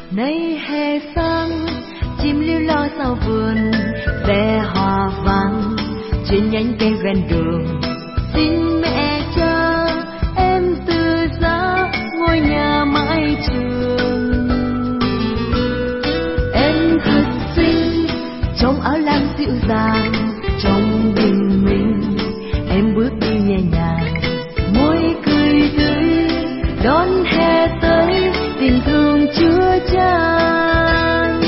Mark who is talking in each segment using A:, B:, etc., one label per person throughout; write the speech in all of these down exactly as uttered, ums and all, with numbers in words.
A: Nay hè sang chim lưu lo sau vườn, xe hoa vàng trên nhánh cây ven đường. Xin mẹ cha em từ giá ngôi nhà mái trường. Em thật xinh trong áo lam dịu dàng, trong bình minh em bước đi nhẹ nhàng, môi cười tươi đón hè tới, tình thương chứa chan.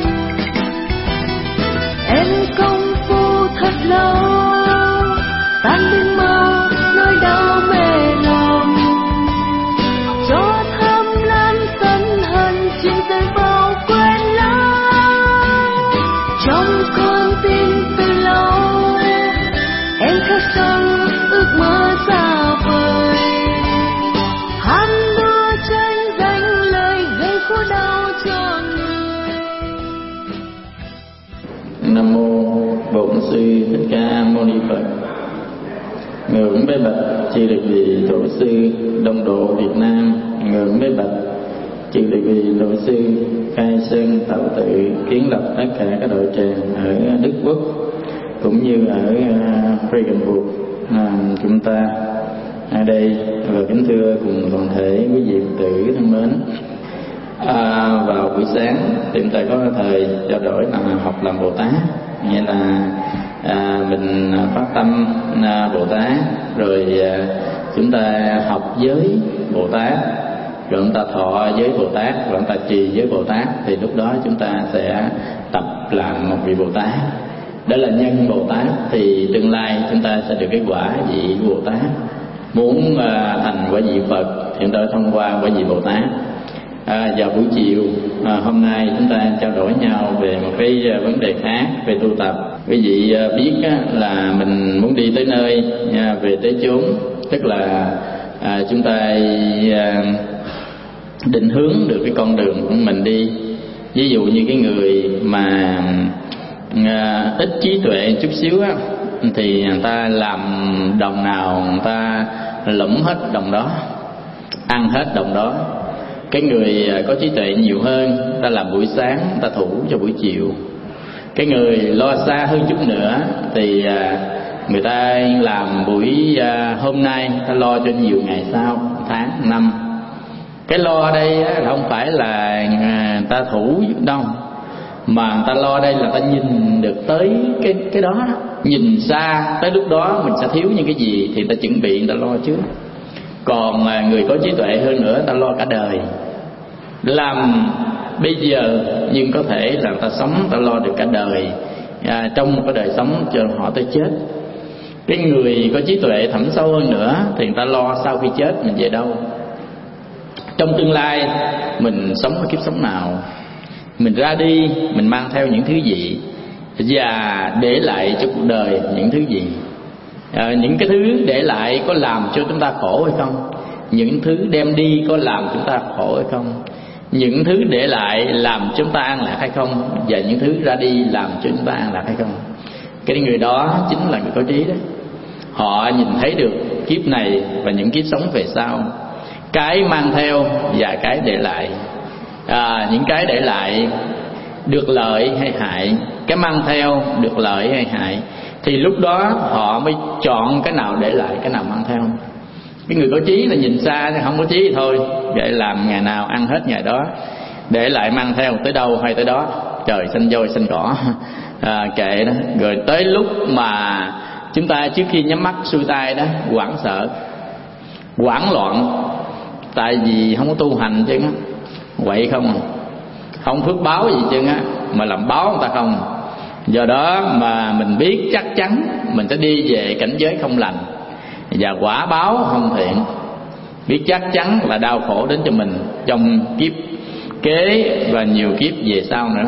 A: Em công phu thật lâu tan biến mau nỗi đau mê lòng, cho thăm lan sân hận chuyện rơi vào quên lãng. Trong con tim từ lâu em khắc sâu ước mơ xa vời, hát mưa tranh danh lời gây khổ đau cho người.
B: Nam mô Bổn Sư Thích Ca Mâu Ni Phật. Ngưỡng bái bạch chư Đại vị tổ sư Đông Độ Việt Nam. Ngưỡng bái bạch chư Đại vị tổ sư Khai Sơn Tạo Tự kiến lập tất cả các đội tràng ở Đức Quốc cũng như ở Regensburg uh, chúng ta ở đây. Và kính thưa cùng toàn thể quý vị Phật tử thân mến, à, vào buổi sáng thì chúng ta có thời trao đổi là học làm Bồ Tát, nghĩa là à, mình phát tâm à, Bồ Tát, rồi à, chúng ta học giới Bồ Tát, rồi chúng ta thọ giới Bồ Tát, rồi chúng ta trì giới Bồ Tát, thì lúc đó chúng ta sẽ tập làm một vị Bồ Tát. Đó là nhân Bồ Tát, thì tương lai chúng ta sẽ được cái quả vị Bồ Tát. Muốn à, thành quả vị Phật thì chúng ta thông qua quả vị Bồ Tát. À, vào buổi chiều à, hôm nay chúng ta trao đổi nhau về một cái à, vấn đề khác về tu tập. Quý vị à, biết á, là mình muốn đi tới nơi à, về tới chốn, tức là à, chúng ta à, định hướng được cái con đường của mình đi. Ví dụ như cái người mà à, ít trí tuệ chút xíu á, thì người ta làm đồng nào người ta lẫm hết đồng đó, ăn hết đồng đó. Cái người có trí tuệ nhiều hơn, ta làm buổi sáng, ta thủ cho buổi chiều. Cái người lo xa hơn chút nữa thì người ta làm buổi hôm nay, ta lo cho nhiều ngày sau, tháng, năm. Cái lo ở đây không phải là ta thủ đâu, mà người ta lo đây là ta nhìn được tới cái cái đó, đó. Nhìn xa, tới lúc đó mình sẽ thiếu những cái gì thì ta chuẩn bị, ta lo trước. Còn người có trí tuệ hơn nữa, ta lo cả đời, làm bây giờ nhưng có thể là ta sống, ta lo được cả đời, à, trong một cái đời sống cho họ tới chết. Cái người có trí tuệ thẳm sâu hơn nữa thì người ta lo sau khi chết mình về đâu, trong tương lai mình sống ở kiếp sống nào, mình ra đi mình mang theo những thứ gì, và để lại cho cuộc đời những thứ gì. À, những cái thứ để lại có làm cho chúng ta khổ hay không? Những thứ đem đi có làm chúng ta khổ hay không? Những thứ để lại làm cho chúng ta an lạc hay không? Và những thứ ra đi làm cho chúng ta an lạc hay không? Cái người đó chính là người có trí đó. Họ nhìn thấy được kiếp này và những kiếp sống về sau, cái mang theo và cái để lại. À, những cái để lại được lợi hay hại, cái mang theo được lợi hay hại, thì lúc đó họ mới chọn cái nào để lại, cái nào mang theo. Cái người có trí là nhìn xa, không có trí thì thôi, vậy làm ngày nào ăn hết ngày đó, để lại mang theo tới đâu hay tới đó, trời xanh voi xanh cỏ, à, kệ đó. Rồi tới lúc mà chúng ta trước khi nhắm mắt xuôi tay đó, hoảng sợ, hoảng loạn, tại vì không có tu hành chứ á, quậy không, không phước báo gì chứ á, mà làm báo người ta không. Do đó mà mình biết chắc chắn mình sẽ đi về cảnh giới không lành và quả báo không thiện, biết chắc chắn là đau khổ đến cho mình trong kiếp kế và nhiều kiếp về sau nữa.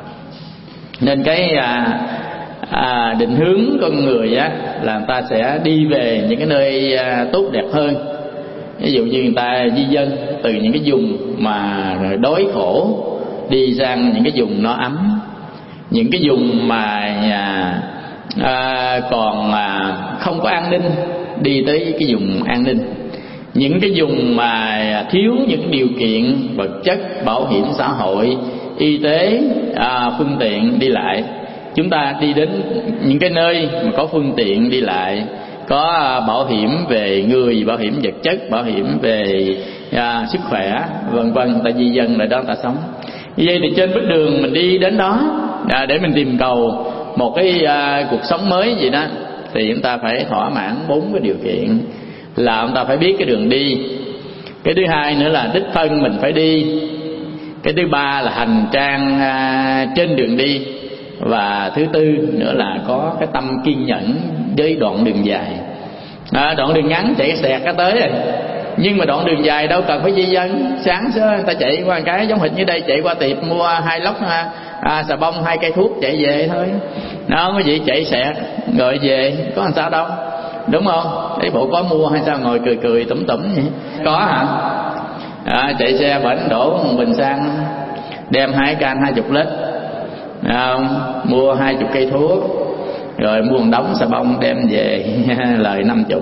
B: Nên cái à, à, định hướng con người á, là người ta sẽ đi về những cái nơi à, tốt đẹp hơn. Ví dụ như người ta di dân từ những cái vùng mà đói khổ đi sang những cái vùng nó ấm, những cái vùng mà à, à, còn à, không có an ninh đi tới cái vùng an ninh, những cái vùng mà thiếu những điều kiện vật chất, bảo hiểm xã hội, y tế, à, phương tiện đi lại, chúng ta đi đến những cái nơi mà có phương tiện đi lại, có bảo hiểm về người, bảo hiểm vật chất, bảo hiểm về à, sức khỏe, vân vân, ta di dân lại đó ta sống. Như vậy thì trên bước đường mình đi đến đó à, để mình tìm cầu một cái à, cuộc sống mới vậy đó, thì chúng ta phải thỏa mãn bốn cái điều kiện. Là chúng ta phải biết cái đường đi, cái thứ hai nữa là đích thân mình phải đi, cái thứ ba là hành trang à, trên đường đi, và thứ tư nữa là có cái tâm kiên nhẫn với đoạn đường dài. À, đoạn đường ngắn chạy xẹt cái tới rồi, nhưng mà đoạn đường dài đâu cần phải di dân. Sáng sớm người ta chạy qua một cái giống hệt như đây, chạy qua tiệm mua hai lốc à, à, xà bông, hai cây thuốc chạy về thôi. Đó, cái gì chạy xẹt rồi về có làm sao đâu, đúng không? Đấy, bộ có mua hay sao ngồi cười cười tủm tủm vậy? Có hả? À, chạy xe bển đổ một bình xăng, đem hai can hai chục lít, à, mua hai chục cây thuốc, rồi mua một đống xà bông đem về lời năm chục.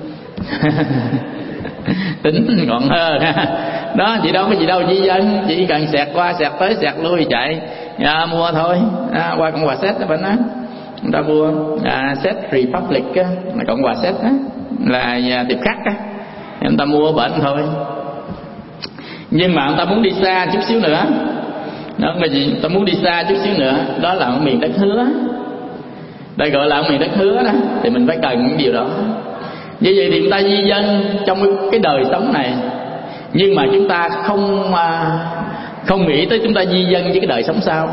B: Tính gọn hơn đó, chị đâu có gì đâu di dân, chỉ cần xẹt qua xẹt tới xẹt lui chạy à, mua thôi. À, qua Cộng hòa Séc đó bên đó người ta mua à, Séc Republic á, là Cộng hòa Séc á, là tiệp khắc á, người ta mua bệnh thôi. Nhưng mà người ta muốn đi xa chút xíu nữa đó, mà gì người ta muốn đi xa chút xíu nữa, đó là ở miền đất hứa, đây gọi là ở miền đất hứa đó, thì mình phải cần những điều đó. Như vậy thì người ta di dân trong cái đời sống này, nhưng mà chúng ta không không nghĩ tới chúng ta di dân với cái đời sống sau.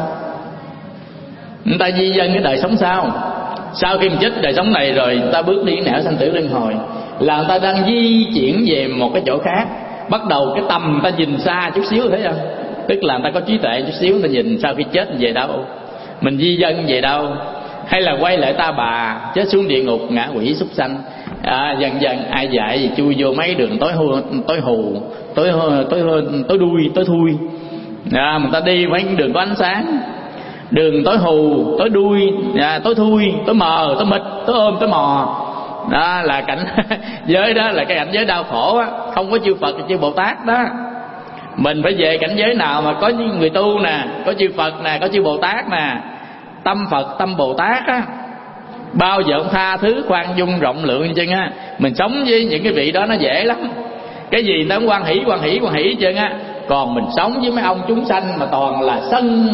B: Người ta di dân cái đời sống sau, sau khi mình chết đời sống này rồi người ta bước đi nẻo sanh tử luân hồi, là người ta đang di chuyển về một cái chỗ khác. Bắt đầu cái tầm người ta nhìn xa chút xíu, thấy không? Tức là người ta có trí tuệ chút xíu, người ta nhìn sau khi chết về đâu, mình di dân về đâu, hay là quay lại ta bà, chết xuống địa ngục, ngạ quỷ súc sanh. À, dần dần ai dạy gì chui vô mấy đường tối hù, tối hù, tối tối tối đuôi, tối thui. À, người ta đi mấy đường có ánh sáng, đường tối hù, tối đuôi, à, tối thui, tối mờ, tối mịt, tối ôm, tối mò. Đó là cảnh giới, đó là cái cảnh giới đau khổ á, không có chư Phật, chư Bồ Tát đó. Mình phải về cảnh giới nào mà có những người tu nè, có chư Phật nè, có chư Bồ Tát nè, tâm Phật, tâm Bồ Tát á, bao giờ cũng tha thứ, khoan dung, rộng lượng như chân á. Mình sống với những cái vị đó nó dễ lắm, cái gì người ta cũng hoan hỷ, hoan hỷ, hoan hỷ hết trơn á. Còn mình sống với mấy ông chúng sanh mà toàn là sân,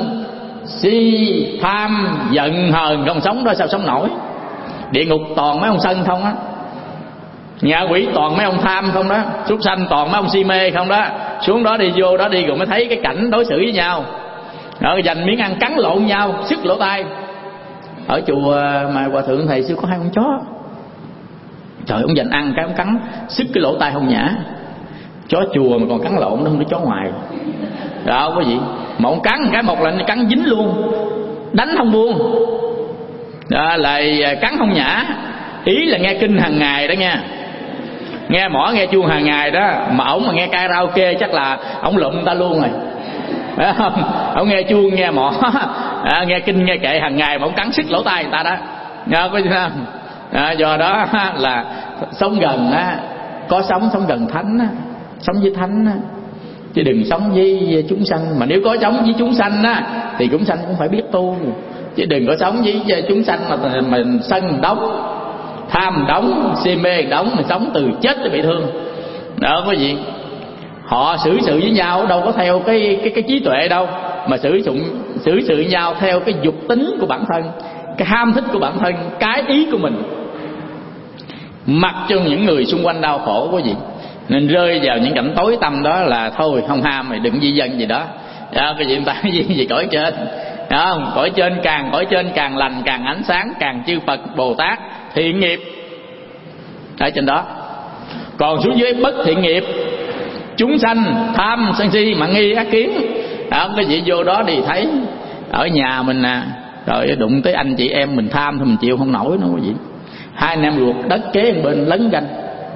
B: si, tham, giận, hờn, không sống đó sao sống nổi. Địa ngục toàn mấy ông sân không á, ngạ quỷ toàn mấy ông tham không đó, súc sanh toàn mấy ông si mê không đó. Xuống đó đi, vô đó đi rồi mới thấy cái cảnh đối xử với nhau, rồi dành miếng ăn cắn lộn nhau, sức lỗ tai. Ở chùa mà hòa thượng thầy xưa có hai con chó, trời, ông dành ăn cái ông cắn sức cái lỗ tai không nhả. Chó chùa mà còn cắn lộn, nó không có chó ngoài đó có gì mà ông cắn cái một lần cắn dính luôn, đánh không buông đó, lại cắn không nhả. Ý là nghe kinh hàng ngày đó nha, nghe mỏ nghe chuông hàng ngày đó, mà ổng mà nghe karaoke chắc là ổng lụm ta luôn rồi, phải không? Ổng nghe chuông nghe mỏ à, nghe kinh nghe kệ hàng ngày mà ổng cắn sức lỗ tai người ta đó, nghe có không? À, do đó là sống gần á, có sống sống gần thánh á, sống với thánh á, chứ đừng sống với chúng sanh. Mà nếu có sống với chúng sanh á thì chúng sanh cũng phải biết tu, chứ đừng có sống với chúng sanh mà mình sân đóng, tham đóng, si mê đóng, mình sống từ chết tới bị thương đó có gì. Họ xử sự với nhau đâu có theo cái cái cái trí tuệ đâu, mà xử sự xử sự với nhau theo cái dục tính của bản thân, cái ham thích của bản thân, cái ý của mình, mặc cho những người xung quanh đau khổ có gì. Nên rơi vào những cảnh tối tăm đó là thôi không ham mày, đừng di dân gì đó. Đó, cái gì người ta gì gì cõi trên đó, cõi trên càng cõi trên càng lành, càng ánh sáng, càng chư Phật Bồ Tát thiện nghiệp ở trên đó. Còn xuống dưới bất thiện nghiệp, chúng sanh tham sân si mạng nghi ác kiến đó, cái gì vô đó thì thấy ở nhà mình nè, rồi đụng tới anh chị em mình tham thì mình chịu không nổi nữa cái gì. Hai anh em ruột đất kế một bên lấn ganh,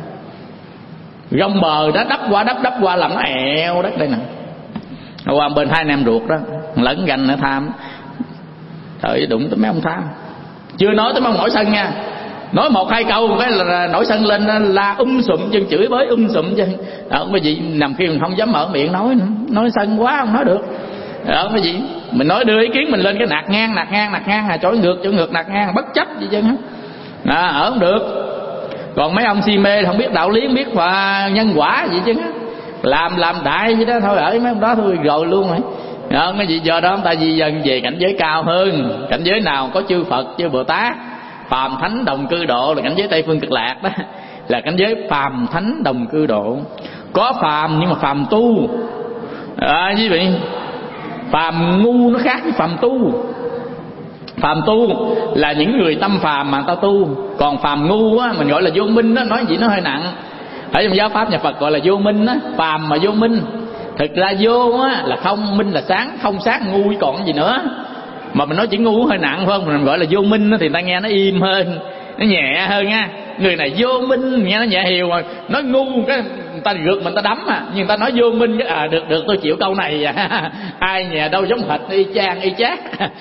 B: gông bờ đó đắp qua đắp đắp qua làm nó ẹo đất đây nè, qua bên hai anh em ruột đó lấn ganh nữa tham, trời đụng tới mấy ông tham. Chưa nói tới mấy ông mỏi sân nha, nói một hai câu cái là nổi sân lên la um sùm chân, chửi bới um sùm chân. Đó quý vị, nằm khi mình không dám mở miệng nói nữa, nói sân quá không nói được. Đó quý vị, mình nói đưa ý kiến mình lên cái nạt ngang nạt ngang nạt ngang, à chối ngược chối ngược nạt ngang bất chấp gì chứ hết. À, ở không được. Còn mấy ông si mê không biết đạo lý, không biết và nhân quả gì chứ, làm làm đại vậy đó thôi, ở mấy ông đó thôi rồi luôn rồi. Đó, cái gì do đó ta di dân về cảnh giới cao hơn. Cảnh giới nào có chư Phật chư Bồ Tát, phàm thánh đồng cư độ, là cảnh giới Tây Phương Cực Lạc đó, là cảnh giới phàm thánh đồng cư độ. Có phàm nhưng mà phàm tu. À, quý vị, phàm ngu nó khác với phàm tu. Phàm tu là những người tâm phàm mà ta tu, còn phàm ngu á mình gọi là vô minh đó, nói gì nó hơi nặng. Ở trong giáo pháp nhà Phật gọi là vô minh á, phàm mà vô minh. Thực ra vô á là không, minh là sáng, không sáng ngu còn gì nữa. Mà mình nói chỉ ngu hơi nặng phải không? Mình gọi là vô minh thì ta nghe nó im hơn, nó nhẹ hơn nha. Người này vô minh nghe nó nhẹ hiều, rồi nói ngu cái người ta gượt mình ta đấm à. Nhưng người ta nói vô minh cái à được được tôi chịu câu này à. Ai nhà đâu giống hệt y chang y chát.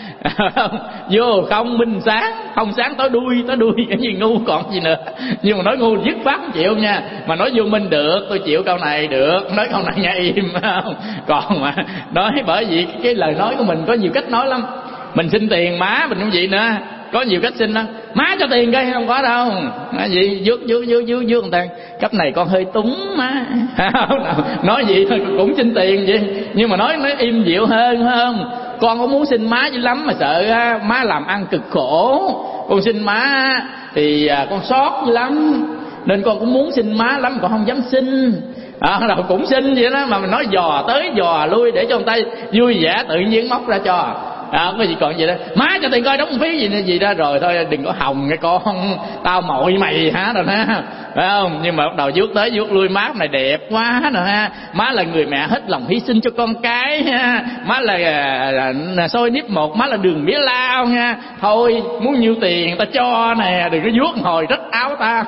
B: Vô không minh sáng, không sáng tối đuôi, tối đuôi cái gì ngu còn gì nữa. Nhưng mà nói ngu dứt khoát không chịu nha. Mà nói vô minh được, tôi chịu câu này được, nói câu này nghe im. Còn mà nói bởi vì cái lời nói của mình có nhiều cách nói lắm. Mình xin tiền má mình cũng vậy nữa, có nhiều cách xin đó. Má cho tiền cái không có đâu, nói gì dước dước dước dước dước người ta, cấp này con hơi túng má. Nói gì thôi cũng xin tiền vậy, nhưng mà nói nói im dịu hơn phải không? Con có muốn xin má dữ lắm mà sợ má làm ăn cực khổ, con xin má thì con sót dữ lắm nên con cũng muốn xin má lắm, con không dám xin. À, đâu cũng xin vậy đó, mà mình nói dò tới dò lui để cho người ta vui vẻ, tự nhiên móc ra cho. À, không có gì còn gì đó, má cho tiền coi đóng phí gì gì đó, rồi thôi đừng có hòng cái con, tao mội mày hả rồi ha, phải không? Nhưng mà bắt đầu vuốt tới vuốt lui, má này đẹp quá rồi ha, má là người mẹ hết lòng hy sinh cho con cái ha, má là, là, là xôi nếp một, má là đường mía lao nha, thôi muốn nhiêu tiền người ta cho nè, đừng có vuốt hồi rách áo tao.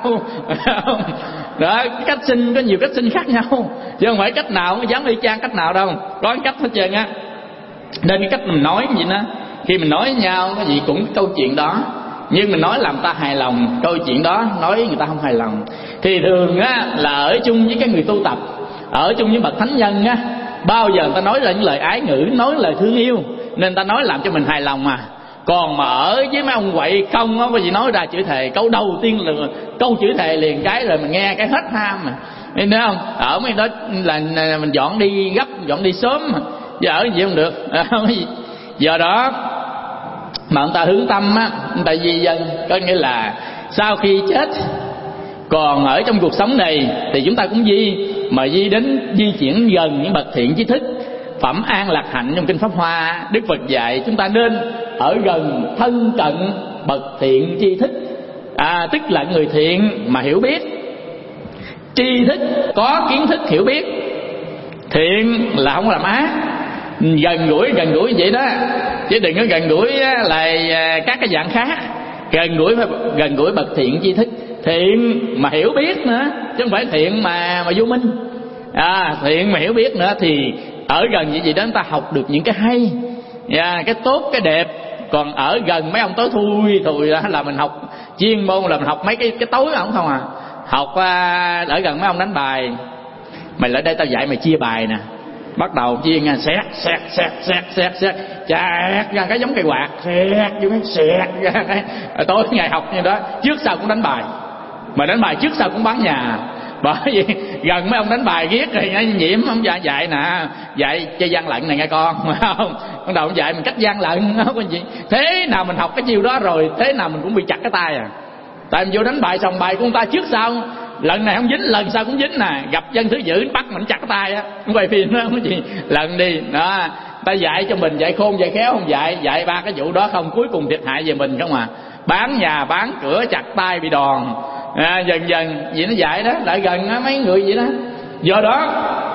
B: Đó, cái cách xin có nhiều cách xin khác nhau, chứ không phải cách nào cũng dám y chang cách nào đâu, có cái cách hết trơn á. Nên cái cách mình nói vậy đó, khi mình nói với nhau cái gì cũng cái câu chuyện đó, nhưng mình nói làm ta hài lòng, câu chuyện đó nói người ta không hài lòng. Thì thường á là ở chung với cái người tu tập, ở chung với bậc thánh nhân á, bao giờ người ta nói là những lời ái ngữ, nói lời thương yêu, nên ta nói làm cho mình hài lòng mà. Còn mà ở với mấy ông quậy không á, có gì nói ra chữ thề, câu đầu tiên là câu chữ thề liền cái, rồi mình nghe cái hết ham mà, thấy không? Ở mấy đó là mình dọn đi gấp, dọn đi sớm mà, giờ ở gì không được. Do đó mà người ta hướng tâm á, người ta di dân, có nghĩa là sau khi chết còn ở trong cuộc sống này thì chúng ta cũng di, mà di đến di chuyển gần những bậc thiện trí thức, phẩm an lạc hạnh. Trong kinh Pháp Hoa, Đức Phật dạy chúng ta nên ở gần thân cận bậc thiện tri thức, à, tức là người thiện mà hiểu biết, tri thức có kiến thức hiểu biết, thiện là không làm ác, gần gũi gần gũi vậy đó, chứ đừng có gần gũi là các cái dạng khác. Gần gũi gần gũi bậc thiện tri thức, thiện mà hiểu biết nữa, chứ không phải thiện mà mà vô minh. À, thiện mà hiểu biết nữa thì ở gần như vậy đó, chúng ta học được những cái hay, yeah, cái tốt cái đẹp. Còn ở gần mấy ông tối thui thui là mình học chuyên môn, là mình học mấy cái cái tối ổng không à. Học ở gần mấy ông đánh bài, mày lại đây tao dạy mày chia bài nè, bắt đầu chia nha, xẹt xẹt xẹt xẹt xẹt xẹt chẹt ra cái giống cây quạt, xẹt vô cái xẹt ra cái. Tối ngày học như đó, trước sau cũng đánh bài, mà đánh bài trước sau cũng bán nhà. Bởi vì gần mấy ông đánh bài ghét rồi nó nhiễm, không dạy dạy nè, dạy chơi gian lận này nghe con, phải không? Bắt đầu dạy mình cách gian lận, không có gì. Thế nào mình học cái chiêu đó rồi, thế nào mình cũng bị chặt cái tay à. Tại mình vô đánh bài xong bài của người ta trước sau, lần này không dính, lần sau cũng dính nè. Gặp dân thứ dữ bắt mình chặt cái tay á, quay phim đó không có gì, lần đi đó. Ta dạy cho mình, dạy khôn dạy khéo không dạy, dạy ba cái vụ đó không, cuối cùng thiệt hại về mình không à. Bán nhà bán cửa chặt tay bị đòn. À, dần dần vậy nó dạy đó, lại gần á, mấy người vậy đó. Do đó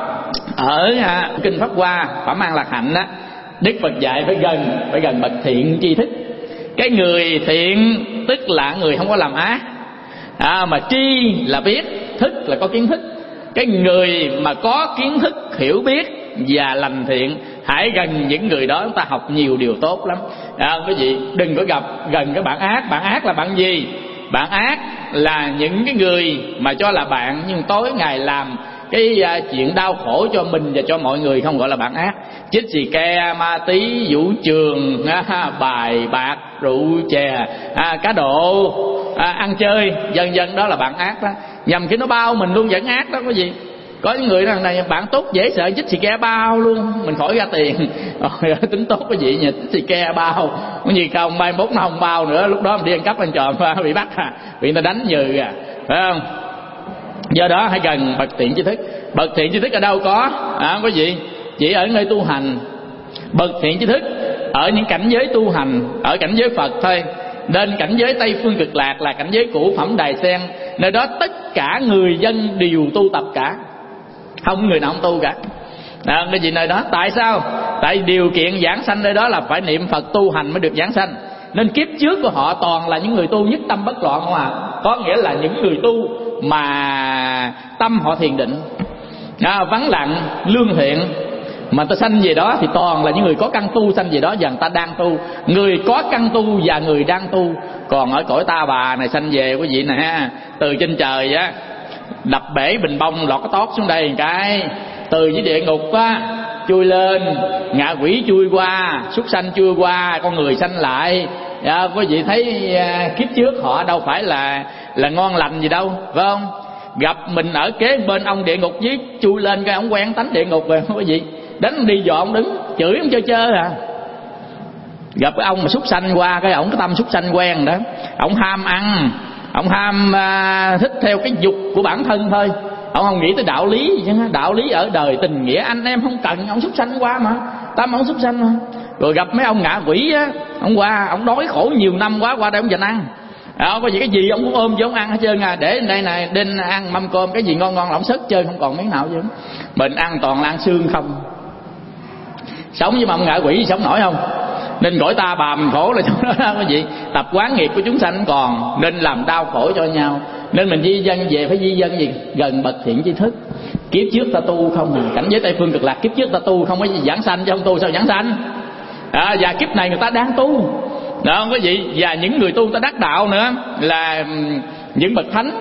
B: ở à, kinh Pháp Hoa phẩm an lạc hạnh đó, Đức Phật dạy phải gần, phải gần bậc thiện tri thức. Cái người thiện tức là người không có làm ác, à, mà tri là biết, thức là có kiến thức. Cái người mà có kiến thức hiểu biết và lành thiện, hãy gần những người đó, chúng ta học nhiều điều tốt lắm. À, quý vị đừng có gặp gần cái bạn ác. Bạn ác là bạn gì?
C: Bạn ác là những cái người mà cho là bạn nhưng tối ngày làm cái uh, chuyện đau khổ cho mình và cho mọi người, không gọi là bạn ác. Chích xì ke, ma tí, vũ trường, uh, bài bạc, rượu chè, uh, cá độ, uh, ăn chơi, dần dần đó là bạn ác đó. Nhằm khi nó bao mình luôn vẫn ác đó có gì. Có những người rằng này bạn tốt dễ sợ, chích xì ke bao luôn, mình khỏi ra tiền. Rồi tính tốt cái gì nhỉ, chích xì ke bao, có gì không, mai mốt nó không bao nữa, lúc đó mình đi ăn cắp ăn trộm bị bắt à, bị người ta đánh nhừ à, phải không? Do đó hãy cần bậc thiện tri thức. Bậc thiện tri thức ở đâu có? À, không có gì, chỉ ở nơi tu hành. Bậc thiện tri thức ở những cảnh giới tu hành, ở cảnh giới Phật thôi. Nên cảnh giới Tây Phương Cực Lạc là cảnh giới cửu phẩm Đài Sen, nơi đó tất cả người dân đều tu tập cả, không người nào không tu cả. À, cái gì nơi đó? Tại sao? Tại điều kiện giảng sanh nơi đó là phải niệm Phật tu hành mới được giảng sanh. Nên kiếp trước của họ toàn là những người tu nhất tâm bất loạn không à? Có nghĩa là những người tu mà tâm họ thiền định, à, vắng lặng, lương thiện. Mà ta sanh về đó thì toàn là những người có căn tu sanh về đó, và người ta đang tu. Người có căn tu và người đang tu. Còn ở cõi ta bà này sanh về quý vị nè ha, từ trên trời á đập bể bình bông lọt cái tót xuống đây một cái, từ dưới địa ngục á chui lên, ngạ quỷ chui qua, súc sanh chui qua, con người sanh lại. À, quý vị thấy à, kiếp trước họ đâu phải là là ngon lành gì đâu, phải không? Gặp mình ở kế bên ông địa ngục dưới chui lên cái ông quen tánh địa ngục rồi quý vị, đánh đi dò ông đứng chửi ông chơi chơi à. Gặp cái ông mà súc sanh qua cái ổng cái tâm súc sanh quen đó, ổng ham ăn, ổng ham à, thích theo cái dục của bản thân thôi, ông không nghĩ tới đạo lý gì chứ. Đạo lý ở đời tình nghĩa anh em không cần, ông súc sanh qua mà, tâm ông súc sanh mà. Rồi gặp mấy ông ngạ quỷ á, ông qua ông đói khổ nhiều năm quá, qua đây ông dành ăn. À, có gì cái gì ông cũng ôm vô ông ăn hết trơn à, để đây này đinh ăn mâm cơm cái gì ngon ngon là ông sớt chơi không còn miếng nào chứ. Mình ăn toàn là ăn xương không. Sống với mà ông ngạ quỷ sống nổi không? Nên cõi ta bà mình khổ là chỗ đó đó quý vị. Tập quán nghiệp của chúng sanh còn, nên làm đau khổ cho nhau. Nên mình di dân về phải di dân gì? Gần bậc thiện tri thức. Kiếp trước ta tu không à, cảnh giới Tây Phương Cực Lạc kiếp trước ta tu không có gì giảng sanh, chứ không tu sao giảng sanh. À, và kiếp này người ta đang tu đó không có gì. Và những người tu ta đắc đạo nữa là những bậc thánh,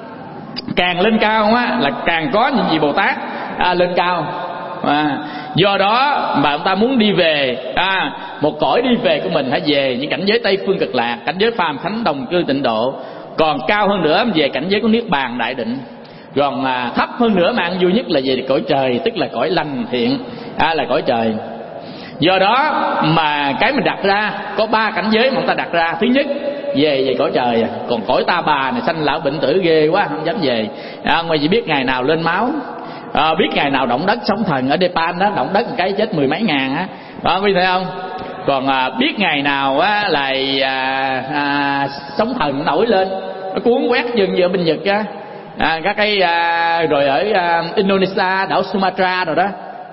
C: càng lên cao á là càng có những vị Bồ Tát à, lên cao. À, do đó mà ông ta muốn đi về à, một cõi đi về của mình hãy về những cảnh giới Tây Phương Cực Lạc, cảnh giới phàm thánh đồng cư tịnh độ. Còn cao hơn nữa về cảnh giới của Niết Bàn đại định. Còn à, thấp hơn nữa mà ăn vui nhất là về cõi trời, tức là cõi lành thiện, à, là cõi trời. Do đó mà cái mình đặt ra có ba cảnh giới mà ông ta đặt ra. Thứ nhất về về cõi trời à. Còn cõi ta bà này sanh lão bệnh tử ghê quá không dám về. À, ngoài chỉ biết ngày nào lên máu, à, biết ngày nào động đất sóng thần. Ở Nepal đó động đất một cái chết mười mấy ngàn á, đó quý vị thấy không? Còn à, biết ngày nào á là à, à, sóng thần nổi lên, nó cuốn quét dân như ở bên Nhật á, à, các cái à, rồi ở à, Indonesia, đảo Sumatra rồi đó,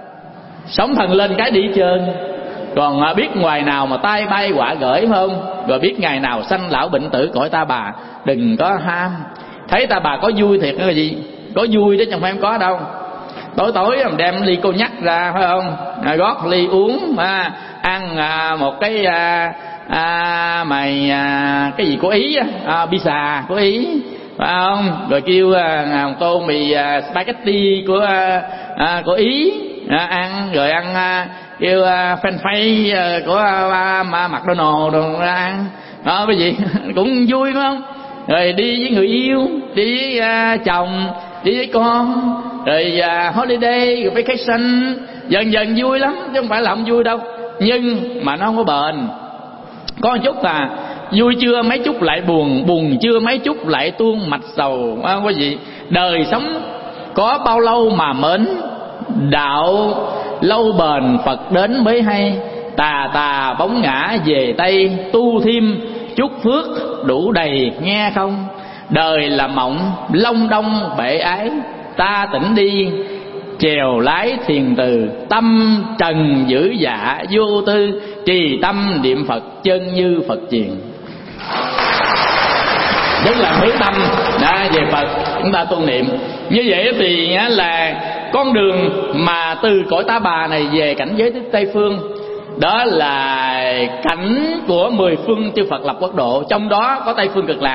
C: sóng thần lên cái đi hết trơn. Còn à, biết ngoài nào mà tai bay họa gởi không? Rồi biết ngày nào sanh lão bệnh tử cõi ta bà. Đừng có ham. Thấy ta bà có vui thiệt là gì? Có vui chứ chẳng phải em có đâu. Tối tối mình đem ly cô nhắc ra phải không? À, gót ly uống, à, ăn à, một cái à, à, mày à, cái gì của Ý á, à, pizza của Ý phải không? Rồi kêu à, một tô mì à, spaghetti của à, của Ý à, ăn. Rồi ăn à, kêu à, french fry à, của à, McDonald's rồi ra ăn. Đó cái gì cũng vui phải không? Rồi đi với người yêu, đi với à, chồng, đi với con, rồi uh, holiday, rồi vacation, dần dần vui lắm chứ không phải là không vui đâu. Nhưng mà nó không có bền. Có một chút là vui chưa mấy chút lại buồn, buồn chưa mấy chút lại tuôn mạch sầu. Không có gì. Đời sống có bao lâu mà mến, đạo lâu bền Phật đến mới hay. Tà tà bóng ngã về Tây, tu thêm chút phước đủ đầy nghe không. Đời là mộng long đông bể ái, ta tỉnh đi chèo lái thiền từ. Tâm trần dữ dạ vô tư, trì tâm niệm Phật chân như Phật chiền. Tức là hướng tâm đã về Phật, chúng ta tu niệm. Như vậy thì là con đường mà từ cõi ta bà này về cảnh giới Tây Phương, đó là cảnh của mười phương chư Phật lập quốc độ. Trong đó có Tây Phương Cực Lạc.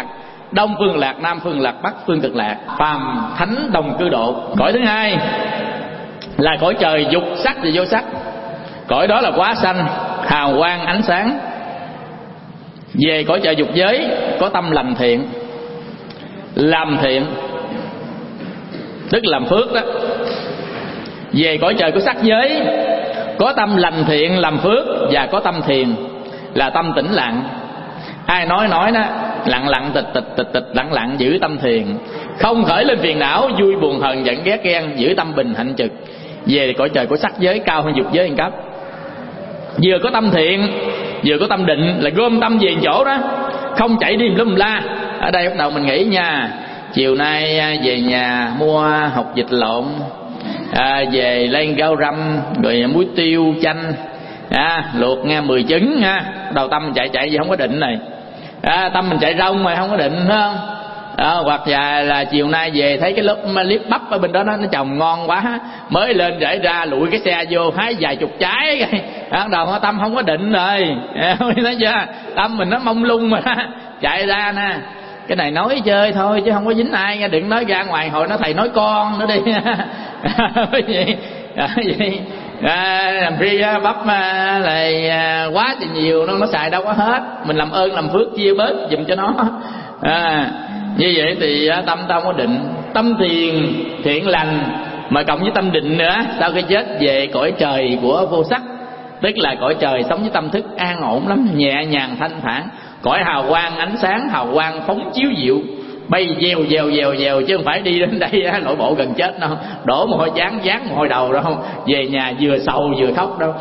C: Đông phương lạc, Nam phương lạc, Bắc phương cực lạc. Phàm thánh đồng cư độ. Cõi thứ hai là cõi trời dục sắc và vô sắc. Cõi đó là quá xanh, hào quang ánh sáng. Về cõi trời dục giới có tâm lành thiện. Làm thiện tức làm phước đó. Về cõi trời của sắc giới có tâm lành thiện làm phước, và có tâm thiền là tâm tĩnh lặng. Ai nói nói đó, lặng lặng tịch tịch tịch tịch lặng lặng, giữ tâm thiền, không khởi lên phiền não, vui buồn hờn giận ghét ghen, giữ tâm bình hạnh trực. Về cõi trời của sắc giới cao hơn dục giới một cấp. Vừa có tâm thiện, vừa có tâm định, là gom tâm về chỗ đó, không chạy đi lum la. Ở đây bắt đầu mình nghĩ nha, chiều nay về nhà mua hột vịt lộn, à, về lên rau răm, rồi muối tiêu chanh, à, luộc nghe mười trứng ha. Đầu tâm mình chạy chạy gì không có định này, à, tâm mình chạy rông mà không có định, phải không? À, hoặc là, là chiều nay về thấy cái lớp liếp bắp ở bên đó nó, nó trồng ngon quá, mới lên rễ ra lụi cái xe vô hái vài chục trái, bắt đầu tâm không có định rồi, thấy chưa? Tâm mình nó mông lung mà chạy ra nè. Cái này nói chơi thôi chứ không có dính ai nha, đừng nói ra ngoài hồi nó thầy nói con nữa đi. Cái gì vậy? À, làm free bắp là quá thì nhiều, nó nó xài đâu có hết, mình làm ơn làm phước chia bớt giùm cho nó. À, như vậy thì tâm ta không có định. Tâm thiền thiện lành mà cộng với tâm định nữa, sau khi chết về cõi trời của vô sắc, tức là cõi trời sống với tâm thức an ổn lắm, nhẹ nhàng thanh thản. Cõi hào quang ánh sáng, hào quang phóng chiếu diệu, bay dèo dèo dèo dèo, chứ không phải đi đến đây á, nội bộ gần chết đâu, đổ mồ hôi chán dán mồ hôi đầu đâu, về nhà vừa sầu vừa khóc đâu.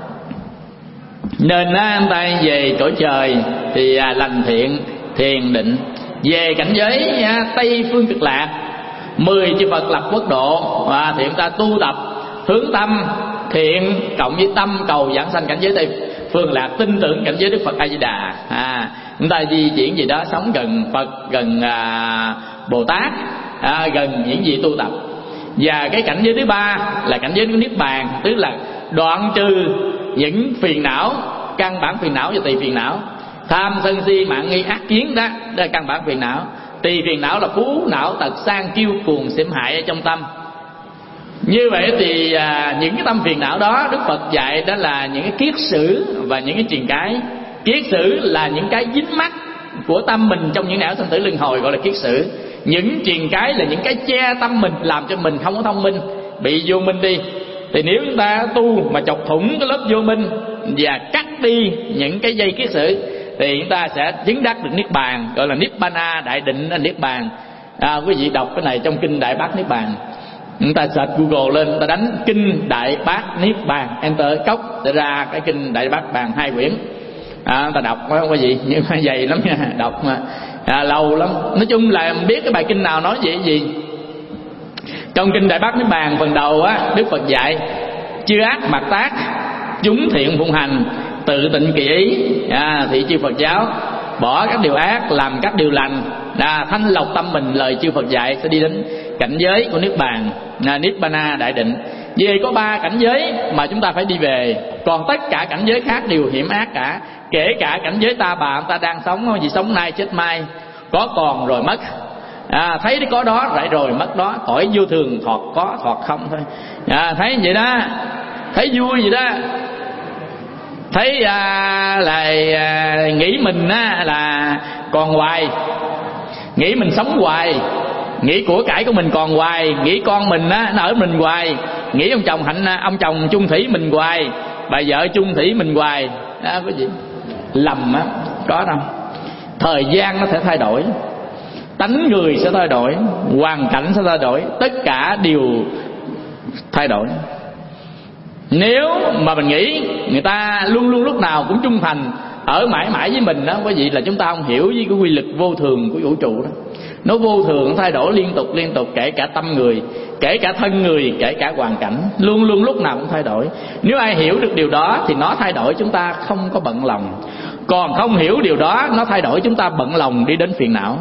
C: Nên á, anh ta về cõi trời thì à, lành thiện thiền định. Về cảnh giới à, Tây phương cực lạc, mười chư Phật lập quốc độ, à, thì chúng ta tu tập hướng tâm thiện cộng với tâm cầu giảng sanh cảnh giới Tây phương lạc, tin tưởng cảnh giới Đức Phật A Di Đà. À, chúng ta di chuyển gì đó, sống gần Phật, gần à, Bồ Tát, à, gần những gì tu tập. Và cái cảnh giới thứ ba là cảnh giới của Niết Bàn, tức là đoạn trừ những phiền não, căn bản phiền não và tỳ phiền não. Tham sân si mạng nghi ác kiến đó, đó là căn bản phiền não. Tỳ phiền não là phú não tật sang kiêu cuồng xỉm hại ở trong tâm. Như vậy thì à, những cái tâm phiền não đó Đức Phật dạy đó là những cái kiết sử và những cái truyền cái. Kiết sử là những cái dính mắc của tâm mình trong những nẻo sanh tử luân hồi, gọi là kiết sử. Những truyền cái là những cái che tâm mình, làm cho mình không có thông minh, bị vô minh đi. Thì nếu chúng ta tu mà chọc thủng cái lớp vô minh và cắt đi những cái dây kiết sử thì chúng ta sẽ chứng đắc được Niết Bàn, gọi là Nibbana, đại định là Niết Bàn. À, quý vị đọc cái này trong kinh Đại Bát Niết Bàn, chúng ta search Google lên, chúng ta đánh kinh Đại Bát Niết Bàn, enter cốc sẽ ra cái kinh Đại Bát Bàn hai quyển. À, chúng ta đọc không có gì nhưng mà dày lắm nha, đọc mà à, lâu lắm. Nói chung là biết cái bài kinh nào nói gì gì. Trong kinh Đại Bát Niết Bàn phần đầu á, Đức Phật dạy chư ác mặc tác, chúng thiện phụng hành, tự tịnh kỳ ý, à, thị chư Phật giáo, bỏ các điều ác làm các điều lành, à, thanh lọc tâm mình. Lời chư Phật dạy sẽ đi đến cảnh giới của Niết Bàn, à, Nibbana đại định. Vì có ba cảnh giới mà chúng ta phải đi về, còn tất cả cảnh giới khác đều hiểm ác cả. Kể cả cảnh giới ta bà, ta đang sống vì sống nay chết mai, có còn rồi mất, à, thấy có đó lại rồi mất đó, cõi vô thường thoạt có thoạt không thôi. À, thấy vậy đó, thấy vui vậy đó, thấy à, là à, nghĩ mình á, là còn hoài, nghĩ mình sống hoài, nghĩ của cải của mình còn hoài, nghĩ con mình á, nó ở mình hoài, nghĩ ông chồng hạnh ông chồng chung thủy mình hoài, bà vợ chung thủy mình hoài. Đó, cái gì lầm á, có đâu. Thời gian nó sẽ thay đổi, tánh người sẽ thay đổi, hoàn cảnh sẽ thay đổi, tất cả đều thay đổi. Nếu mà mình nghĩ người ta luôn luôn lúc nào cũng trung thành, ở mãi mãi với mình đó, quý vị, là chúng ta không hiểu với cái quy luật vô thường của vũ trụ đó. Nó vô thường, thay đổi liên tục liên tục, kể cả tâm người, kể cả thân người, kể cả hoàn cảnh, luôn luôn lúc nào cũng thay đổi. Nếu ai hiểu được điều đó thì nó thay đổi chúng ta không có bận lòng. Còn không hiểu điều đó, nó thay đổi chúng ta bận lòng đi đến phiền não.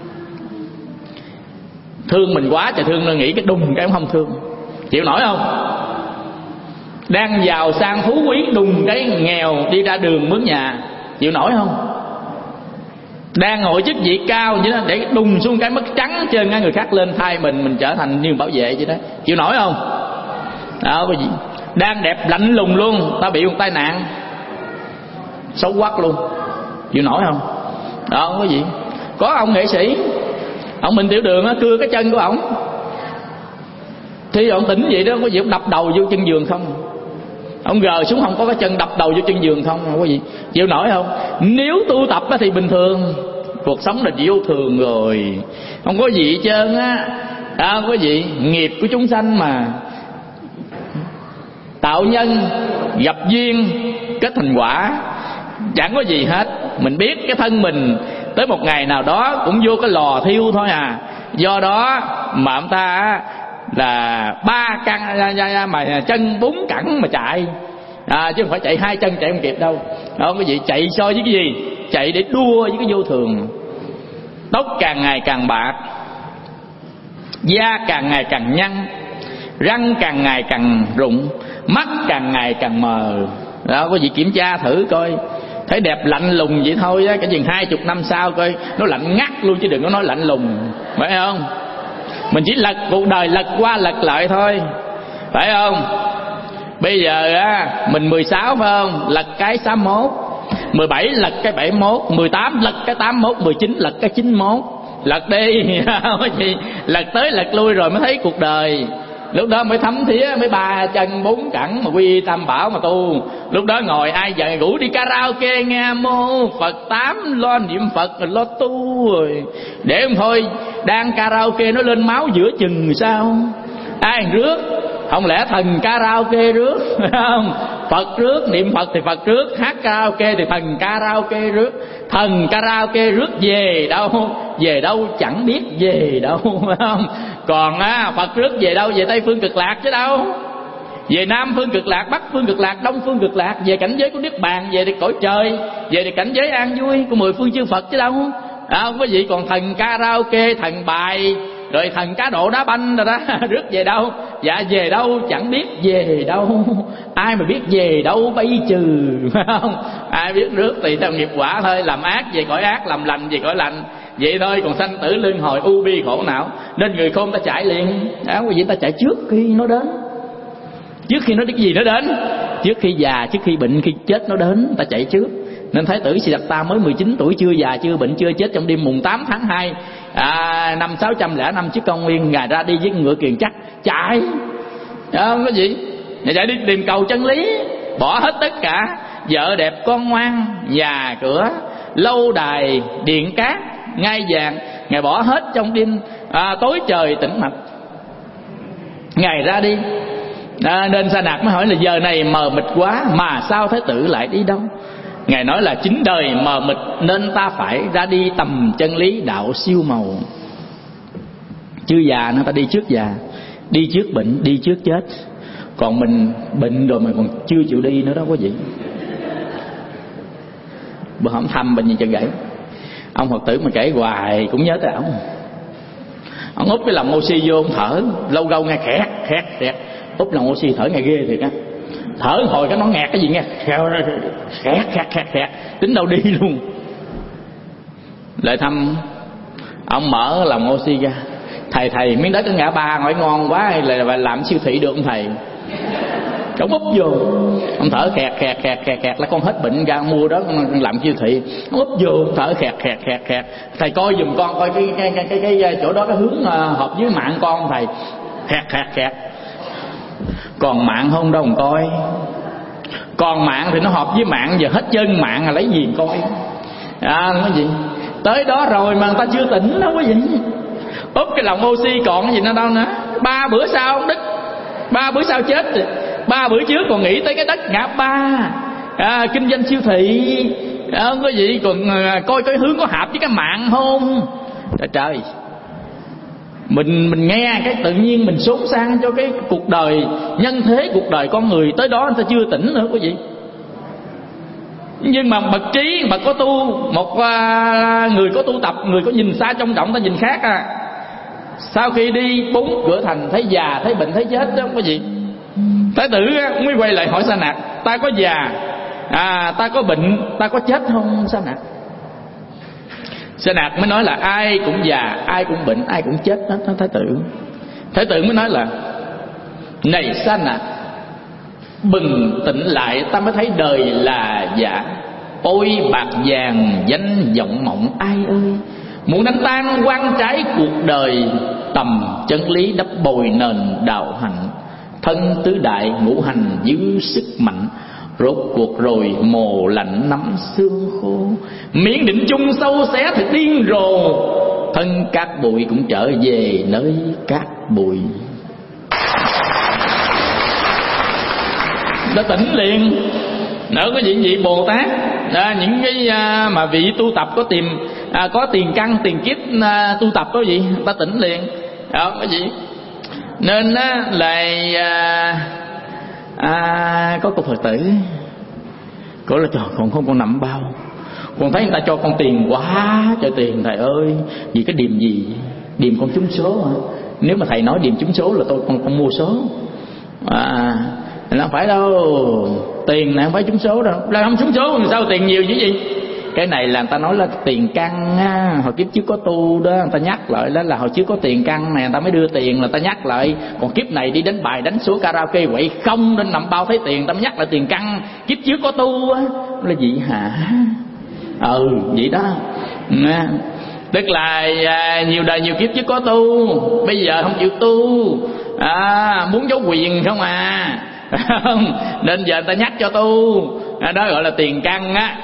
C: Thương mình quá trời thương, nó nghĩ cái đùng cái không thương, chịu nổi không? Đang giàu sang phú quý, đùng cái nghèo đi ra đường mướn nhà, chịu nổi không? đang ngồi chức vị cao vậy đó, để đùng xuống cái mất trắng trên người khác lên thay mình, mình trở thành như bảo vệ vậy đó, chịu nổi không? Đó, cái gì đang đẹp lạnh lùng luôn, ta bị một tai nạn xấu quắc luôn, chịu nổi không? Đó, không có gì. Có ông nghệ sĩ, ông Minh Tiểu Đường á, cưa cái chân của ổng, thì ông tỉnh vậy đó, có gì ông đập đầu vô chân giường không? Ông gờ xuống không có cái chân đập đầu vô chân giường không? Không có gì. Chịu nổi không? Nếu tu tập thì bình thường, cuộc sống là vô thường rồi, không có gì hết trơn á. À, không có gì. Nghiệp của chúng sanh mà, tạo nhân gặp duyên kết thành quả, chẳng có gì hết. Mình biết cái thân mình tới một ngày nào đó cũng vô cái lò thiêu thôi à. Do đó mà ông ta là ba căn mà chân bốn cẳng mà chạy, à, chứ không phải chạy hai chân chạy không kịp đâu. Đó, cái gì chạy so với cái gì? Chạy để đua với cái vô thường. Tóc càng ngày càng bạc, da càng ngày càng nhăn, răng càng ngày càng rụng, mắt càng ngày càng mờ. Đó, có gì kiểm tra thử coi, thấy đẹp lạnh lùng vậy thôi á, cái chừng hai chục năm sau coi nó lạnh ngắt luôn, chứ đừng có nói lạnh lùng, phải không? Mình chỉ lật cuộc đời lật qua lật lại thôi, phải không? Bây giờ á mình mười sáu phải không? Lật cái sáu mốt, mười bảy lật cái bảy mốt, mười tám lật cái tám mốt, mười chín lật cái chín mốt. Lật đi, lật tới lật lui rồi mới thấy cuộc đời. Lúc đó mới thấm thía, mới ba chân bốn cẳng mà quy tam bảo mà tu. Lúc đó ngồi ai giờ ngủ đi karaoke nghe mô Phật tám, lo niệm Phật rồi lo tu rồi. Để không thôi đang karaoke nó lên máu giữa chừng sao? Ai rước? Không lẽ thần karaoke rước, phải không? Phật rước, niệm Phật thì Phật rước, hát karaoke thì thần karaoke rước. Thần karaoke rước về đâu? Về đâu chẳng biết về đâu, phải không? Còn á, Phật rước về đâu? Về Tây phương cực lạc chứ đâu. Về Nam phương cực lạc, Bắc phương cực lạc, Đông phương cực lạc, về cảnh giới của Niết Bàn, về thì cõi trời, về thì cảnh giới an vui của mười phương chư Phật chứ đâu. À, không có gì. Còn thần karaoke, thần bài, rồi thần cá độ đá banh rồi đó, rước về đâu? Dạ về đâu chẳng biết về đâu. Ai mà biết về đâu bây trừ, phải không? Ai biết rước thì theo nghiệp quả thôi. Làm ác về cõi ác, làm lành về cõi lành, vậy thôi. Còn sanh tử luân hồi u bi khổ não, nên người khôn ta chạy liền. Đó, quý vị, ta chạy trước khi nó đến. Trước khi nó cái gì nó đến, trước khi già, trước khi bệnh, khi chết nó đến, ta chạy trước. Nên Thái tử Siddhartha mới mười chín tuổi, chưa già, chưa bệnh, chưa chết, trong đêm mùng tám tháng hai à, năm sáu trăm lẻ năm trước công nguyên, ngài ra đi với ngựa kiền chắc, chạy. Đó, không có gì. Ngài chạy đi tìm cầu chân lý, bỏ hết tất cả, vợ đẹp con ngoan, nhà cửa, lâu đài, điện cát, ngai vàng, ngài bỏ hết trong đêm à, tối trời tĩnh mịch, ngài ra đi. À, nên Sa Nạc mới hỏi là giờ này mờ mịt quá mà sao Thái tử lại đi đâu? Ngài nói là chính đời mờ mịt nên ta phải ra đi tầm chân lý đạo siêu màu. Chưa già nó ta đi trước già, đi trước bệnh, đi trước chết. Còn mình bệnh rồi mà còn chưa chịu đi nữa đó quý vị. Bữa hổm thăm bệnh gì chân gãy, ông Phật tử mà kể hoài cũng nhớ tới ổng. Ông úp cái lồng oxy vô, ông thở lâu lâu nghe khẹt khẹt khẹt, úp lồng oxy thở nghe ghê thiệt á. Thở hồi cái nó nghẹt cái gì nghe khẹt khẹt khẹt khẹt, tính đâu đi luôn. Lại thăm ông mở lồng oxy ra, thầy thầy miếng đất ở ngã ba hỏi ngon quá, hay là làm siêu thị được không thầy? Ông úp vô, ông thở khẹt khẹt khẹt khẹt khẹt là con hết bệnh ra mua đó làm siêu thị. Ông úp vô thở khẹt khẹt khẹt khẹt, thầy coi giùm con coi cái cái cái cái, cái chỗ đó cái hướng hợp với mạng con thầy. Khẹt khẹt khẹt. Còn mạng không đâu mà coi. Còn mạng thì nó hợp với mạng, giờ hết chân mạng là lấy gì coi. À, cái gì tới đó rồi mà người ta chưa tỉnh đâu quý vị. Úp cái lồng oxy còn cái gì nữa đâu nữa. Ba bữa sau ông đứt, ba bữa sau chết rồi. Ba bữa trước còn nghĩ tới cái đất ngã ba, à, kinh doanh siêu thị, à, không có gì. Còn à, coi cái hướng có hợp với cái mạng không. Trời trời, mình mình nghe cái tự nhiên mình xốn sang cho cái cuộc đời nhân thế, cuộc đời con người tới đó người ta chưa tỉnh nữa quý vị. Nhưng mà bậc trí, bậc có tu, một uh, người có tu tập, người có nhìn xa trông rộng, ta nhìn khác à. Sau khi đi bốn cửa thành, thấy già, thấy bệnh, thấy chết đó, không có gì. Thái tử mới quay lại hỏi Sa Nạc, ta có già, à, ta có bệnh, ta có chết không Sa Nạc? Sa Nạc mới nói là ai cũng già, ai cũng bệnh, ai cũng chết đó. Thái tử Thái tử mới nói là: này Sa Nạc, bừng tỉnh lại, ta mới thấy đời là giả. Ôi bạc vàng danh vọng mộng ai ơi, muốn đánh tan quan trái cuộc đời. Tầm chân lý đắp bồi nền đạo hạnh, thân tứ đại ngũ hành dư sức mạnh. Rốt cuộc rồi mồ lạnh nắm xương khô, miếng định chung sâu xé thì điên rồ. Thân cát bụi cũng trở về nơi cát bụi. Đã tỉnh liền. Nữa có những vị Bồ Tát, à, những cái à, mà vị tu tập có tìm à, có tiền căn tiền kiếp à, tu tập có gì ta tỉnh liền. Đó cái gì. Nên á, là à, à, có cô Phật tử, cô là trời còn không còn nằm bao, con thấy người ta cho con tiền quá trời tiền. Thầy ơi, vì cái điềm gì? Điềm con trúng số hả? Nếu mà thầy nói điềm trúng số là tôi con con mua số. À, nó không phải đâu, tiền này không phải trúng số đâu. Là không trúng số thì sao tiền nhiều chứ gì? Cái này là người ta nói là tiền căn á, hồi kiếp trước có tu đó, người ta nhắc lại đó là hồi trước có tiền căn này, người ta mới đưa tiền, là ta nhắc lại. Còn kiếp này đi đánh bài đánh số karaoke quậy không nên nằm bao thấy tiền, ta mới nhắc lại tiền căn. Kiếp trước có tu á, là gì hả? Ừ vậy đó. Nè, tức là à, nhiều đời nhiều kiếp trước có tu, bây giờ không chịu tu, à, muốn giấu quyền không à. Không, nên giờ người ta nhắc cho tu, à, đó gọi là tiền căn á.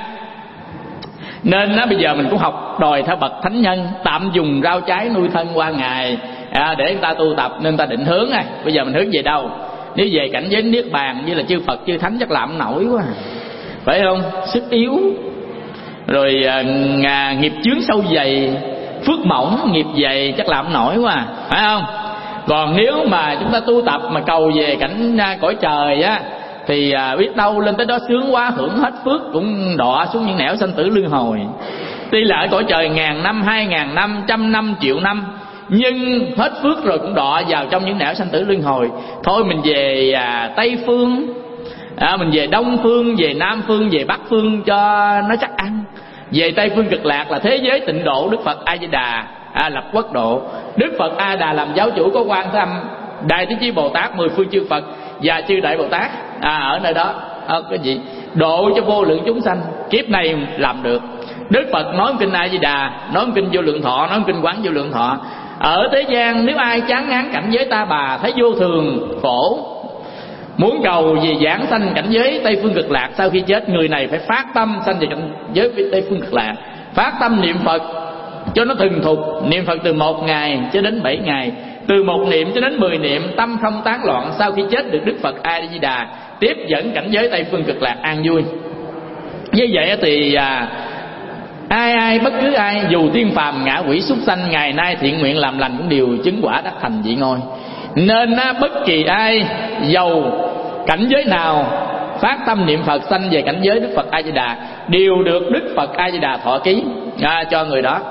C: Nên á, bây giờ mình cũng học đòi theo bậc thánh nhân, tạm dùng rau trái nuôi thân qua ngày, à, để người ta tu tập. Nên ta định hướng à, bây giờ mình hướng về đâu? Nếu về cảnh giới niết bàn như là chư Phật chư Thánh chắc làm không nổi quá, phải không? Sức yếu, rồi à, nghiệp chướng sâu dày, phước mỏng, nghiệp dày chắc làm không nổi quá, phải không? Còn nếu mà chúng ta tu tập mà cầu về cảnh à, cõi trời á, thì à, biết đâu lên tới đó sướng quá, hưởng hết phước cũng đọa xuống những nẻo sanh tử luân hồi. Tuy là ở cõi trời ngàn năm, hai ngàn năm, trăm năm, triệu năm, nhưng hết phước rồi cũng đọa vào trong những nẻo sanh tử luân hồi. Thôi mình về à, Tây Phương, à, mình về Đông Phương, về Nam Phương, về Bắc Phương cho nó chắc ăn. Về Tây Phương Cực Lạc là thế giới tịnh độ, Đức Phật A Di Đà à, lập quốc độ. Đức Phật A Đà làm giáo chủ, có Quan Thế Âm, Đại Thế Chí Bồ Tát, mười phương chư Phật và chư Đại Bồ Tát à, ở nơi đó à, cái gì độ cho vô lượng chúng sanh. Kiếp này làm được. Đức Phật nói kinh A Di Đà, nói kinh Vô Lượng Thọ, nói kinh Quán Vô Lượng Thọ. Ở thế gian nếu ai chán ngán cảnh giới ta bà, thấy vô thường khổ, muốn cầu về giảng sanh cảnh giới Tây Phương Cực Lạc, sau khi chết người này phải phát tâm sanh về cảnh giới Tây Phương Cực Lạc. Phát tâm niệm Phật cho nó thuần thục, niệm Phật từ một ngày cho đến bảy ngày, từ một niệm cho đến mười niệm, tâm không tán loạn. Sau khi chết được Đức Phật A Di Đà tiếp dẫn cảnh giới Tây Phương Cực Lạc an vui. Như vậy thì à, ai ai bất cứ ai, dù tiên phàm ngã quỷ súc sanh, ngày nay thiện nguyện làm lành cũng đều chứng quả đắc thành vị ngôi. Nên á, bất kỳ ai giàu cảnh giới nào phát tâm niệm Phật sanh về cảnh giới Đức Phật A Di Đà đều được Đức Phật A Di Đà thọ ký à, cho người đó.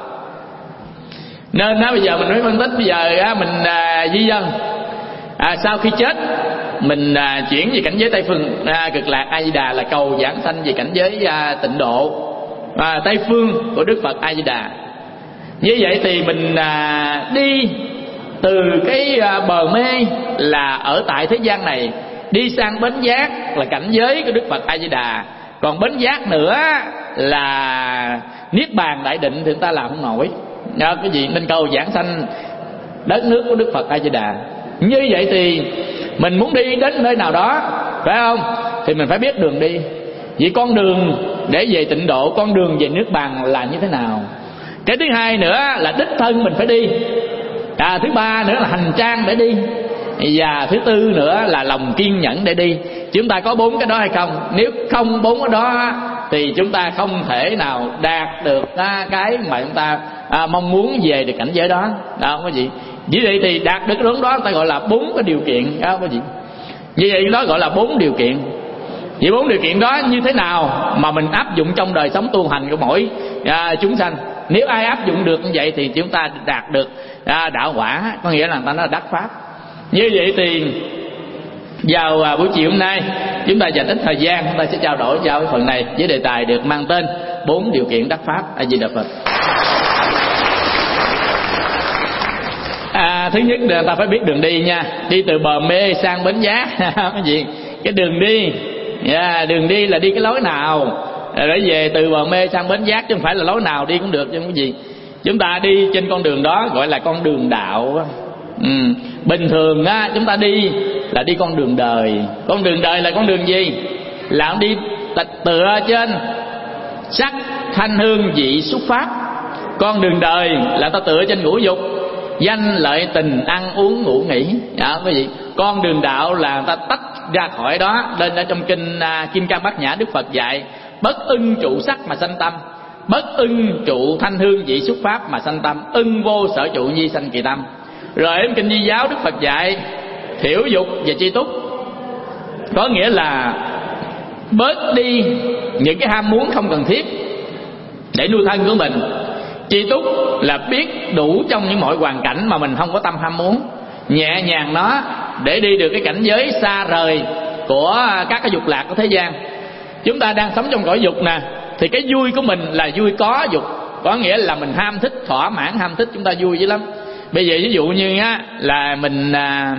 C: Nên á, bây giờ mình mới phân tích. Bây giờ á, mình à, di dân à, sau khi chết mình à, chuyển về cảnh giới Tây Phương à, Cực Lạc A Di Đà là cầu giảng sanh về cảnh giới à, tịnh độ à, Tây Phương của Đức Phật A Di Đà. Như vậy thì mình à, đi từ cái à, bờ mê là ở tại thế gian này, đi sang bến giác là cảnh giới của Đức Phật A Di Đà. Còn bến giác nữa là niết bàn đại định thì người ta làm không nổi à, cái gì nên cầu giảng sanh đất nước của Đức Phật A Di Đà. Như vậy thì mình muốn đi đến nơi nào đó, phải không, thì mình phải biết đường đi. Vậy con đường để về tịnh độ, con đường về nước bàn là như thế nào? Cái thứ hai nữa là đích thân mình phải đi à, thứ ba nữa là hành trang để đi, và thứ tư nữa là lòng kiên nhẫn để đi. Chúng ta có bốn cái đó hay không? Nếu không bốn cái đó thì chúng ta không thể nào đạt được cái mà chúng ta à, mong muốn về được cảnh giới đó. Đó không có gì. Vì vậy thì đạt được cái hướng đó người ta gọi là bốn cái điều kiện. Đó không có gì. Như vậy đó gọi là bốn điều kiện. Vậy bốn điều kiện đó như thế nào mà mình áp dụng trong đời sống tu hành của mỗi à, chúng sanh? Nếu ai áp dụng được như vậy thì chúng ta đạt được à, đạo quả, có nghĩa là người ta nói là đắc pháp. Như vậy thì vào à, buổi chiều hôm nay chúng ta dành ít thời gian, chúng ta sẽ trao đổi vào cái phần này với đề tài được mang tên bốn điều kiện đắc pháp. A Di Đà Phật. À, thứ nhất là ta phải biết đường đi nha. Đi từ Bờ Mê sang Bến Giác cái gì? Cái đường đi, yeah, đường đi là đi cái lối nào, rồi về từ Bờ Mê sang Bến Giác, chứ không phải là lối nào đi cũng được chứ không có gì. Chúng ta đi trên con đường đó gọi là con đường đạo. ừ. Bình thường á, chúng ta đi là đi con đường đời. Con đường đời là con đường gì? Là đi tựa trên sắc thanh hương vị xuất pháp. Con đường đời là ta tựa trên ngũ dục, danh lợi tình ăn uống ngủ nghỉ. Đó, quý vị. Con đường đạo là ta tách ra khỏi đó. Lên ở trong kinh uh, Kim Cang Bát Nhã, Đức Phật dạy bất ưng trụ sắc mà sanh tâm, bất ưng trụ thanh hương vị xuất pháp mà sanh tâm, ưng vô sở trụ nhi sanh kỳ tâm. Rồi ở kinh Di Giáo, Đức Phật dạy thiểu dục và tri túc, có nghĩa là bớt đi những cái ham muốn không cần thiết để nuôi thân của mình. Tri túc là biết đủ trong những mọi hoàn cảnh mà mình không có tâm ham muốn, nhẹ nhàng nó để đi được cái cảnh giới xa rời của các cái dục lạc của thế gian. Chúng ta đang sống trong cõi dục nè, thì cái vui của mình là vui có dục, có nghĩa là mình ham thích, thỏa mãn ham thích, chúng ta vui dữ lắm. Bây giờ ví dụ như á, là mình à,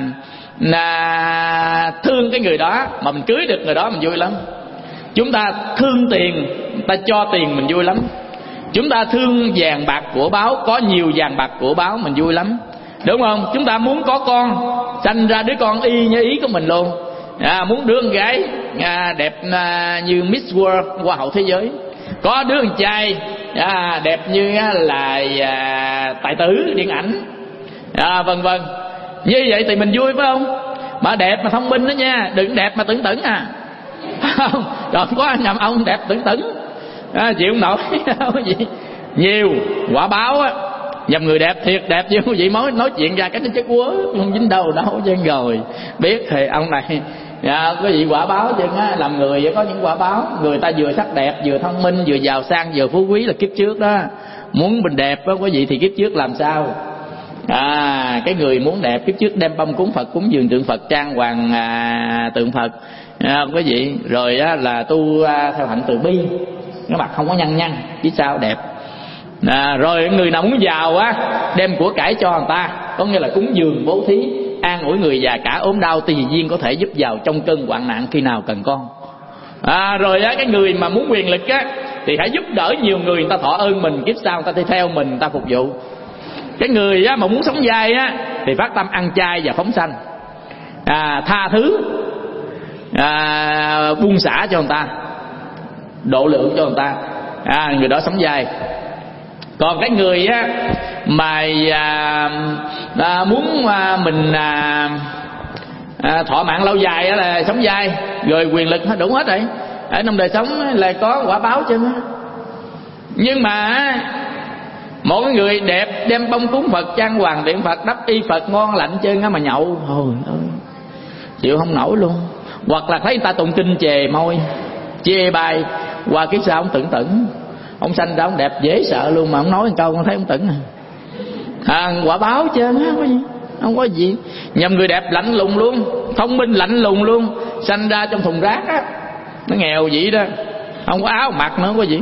C: à, thương cái người đó mà mình cưới được người đó mình vui lắm. Chúng ta thương tiền, ta cho tiền mình vui lắm. Chúng ta thương vàng bạc của báo, có nhiều vàng bạc của báo mình vui lắm, đúng không? Chúng ta muốn có con, sanh ra đứa con y như ý của mình luôn. À, muốn đứa con gái à, đẹp à, như Miss World, hoa hậu thế giới. Có đứa con trai à, đẹp như là à, tài tử điện ảnh, à, vân vân. Như vậy thì mình vui phải không? Mà đẹp mà thông minh đó nha, đừng đẹp mà tưởng tẩn à. Không, còn có nhầm ông đẹp tưởng tẩn à, chịu không nổi. Cái gì nhiều quả báo á, nhầm người đẹp thiệt đẹp chứ quý vị mới nói chuyện ra cái nó chết quớ không dính đâu đâu chứ. Rồi biết thì ông này à, cái gì quả báo chứ á, làm người có những quả báo. Người ta vừa sắc đẹp, vừa thông minh, vừa giàu sang, vừa phú quý là kiếp trước đó. Muốn mình đẹp đó quý vị thì kiếp trước làm sao? À, cái người muốn đẹp kiếp trước đem bông cúng Phật, cúng dường tượng Phật, trang hoàng à, tượng Phật à, quý vị. Rồi á, là tu à, theo hạnh từ bi, cái mặt không có nhăn nhăn, chứ sao đẹp. À, rồi người nào muốn giàu á, đem của cải cho người ta, có nghĩa là cúng dường bố thí, an ủi người già cả ốm đau, tùy duyên có thể giúp giàu trong cơn hoạn nạn khi nào cần con. À, rồi á, cái người mà muốn quyền lực á, thì hãy giúp đỡ nhiều người, người ta thọ ơn mình, kiếp sau người ta theo mình, người ta phục vụ. Cái người á, mà muốn sống dai á, thì phát tâm ăn chay và phóng sanh, à, tha thứ, à, buông xả cho người ta, độ lượng cho người ta, à, người đó sống dai. Còn cái người á, mà à, à, muốn à, mình à, à, thọ mạng lâu dài á, là sống dai, rồi quyền lực nó đủ hết rồi. Ở trong đời sống là có quả báo chứ. Nhưng mà một người đẹp đem bông cúng Phật, trang hoàng điện Phật, đắp y Phật ngon lạnh trơn á, mà nhậu thôi ơi, chịu không nổi luôn. Hoặc là thấy người ta tụng kinh chề môi, chê bai, qua cái sao ông tưởng tẩn, ông sanh ra ông đẹp dễ sợ luôn, mà ông nói một câu con thấy ông tẩn à. À, quả báo chứ không có gì, không có gì. Nhầm người đẹp lạnh lùng luôn, thông minh lạnh lùng luôn, sanh ra trong thùng rác á, nó nghèo vậy đó, không có áo mặc nữa, không có gì.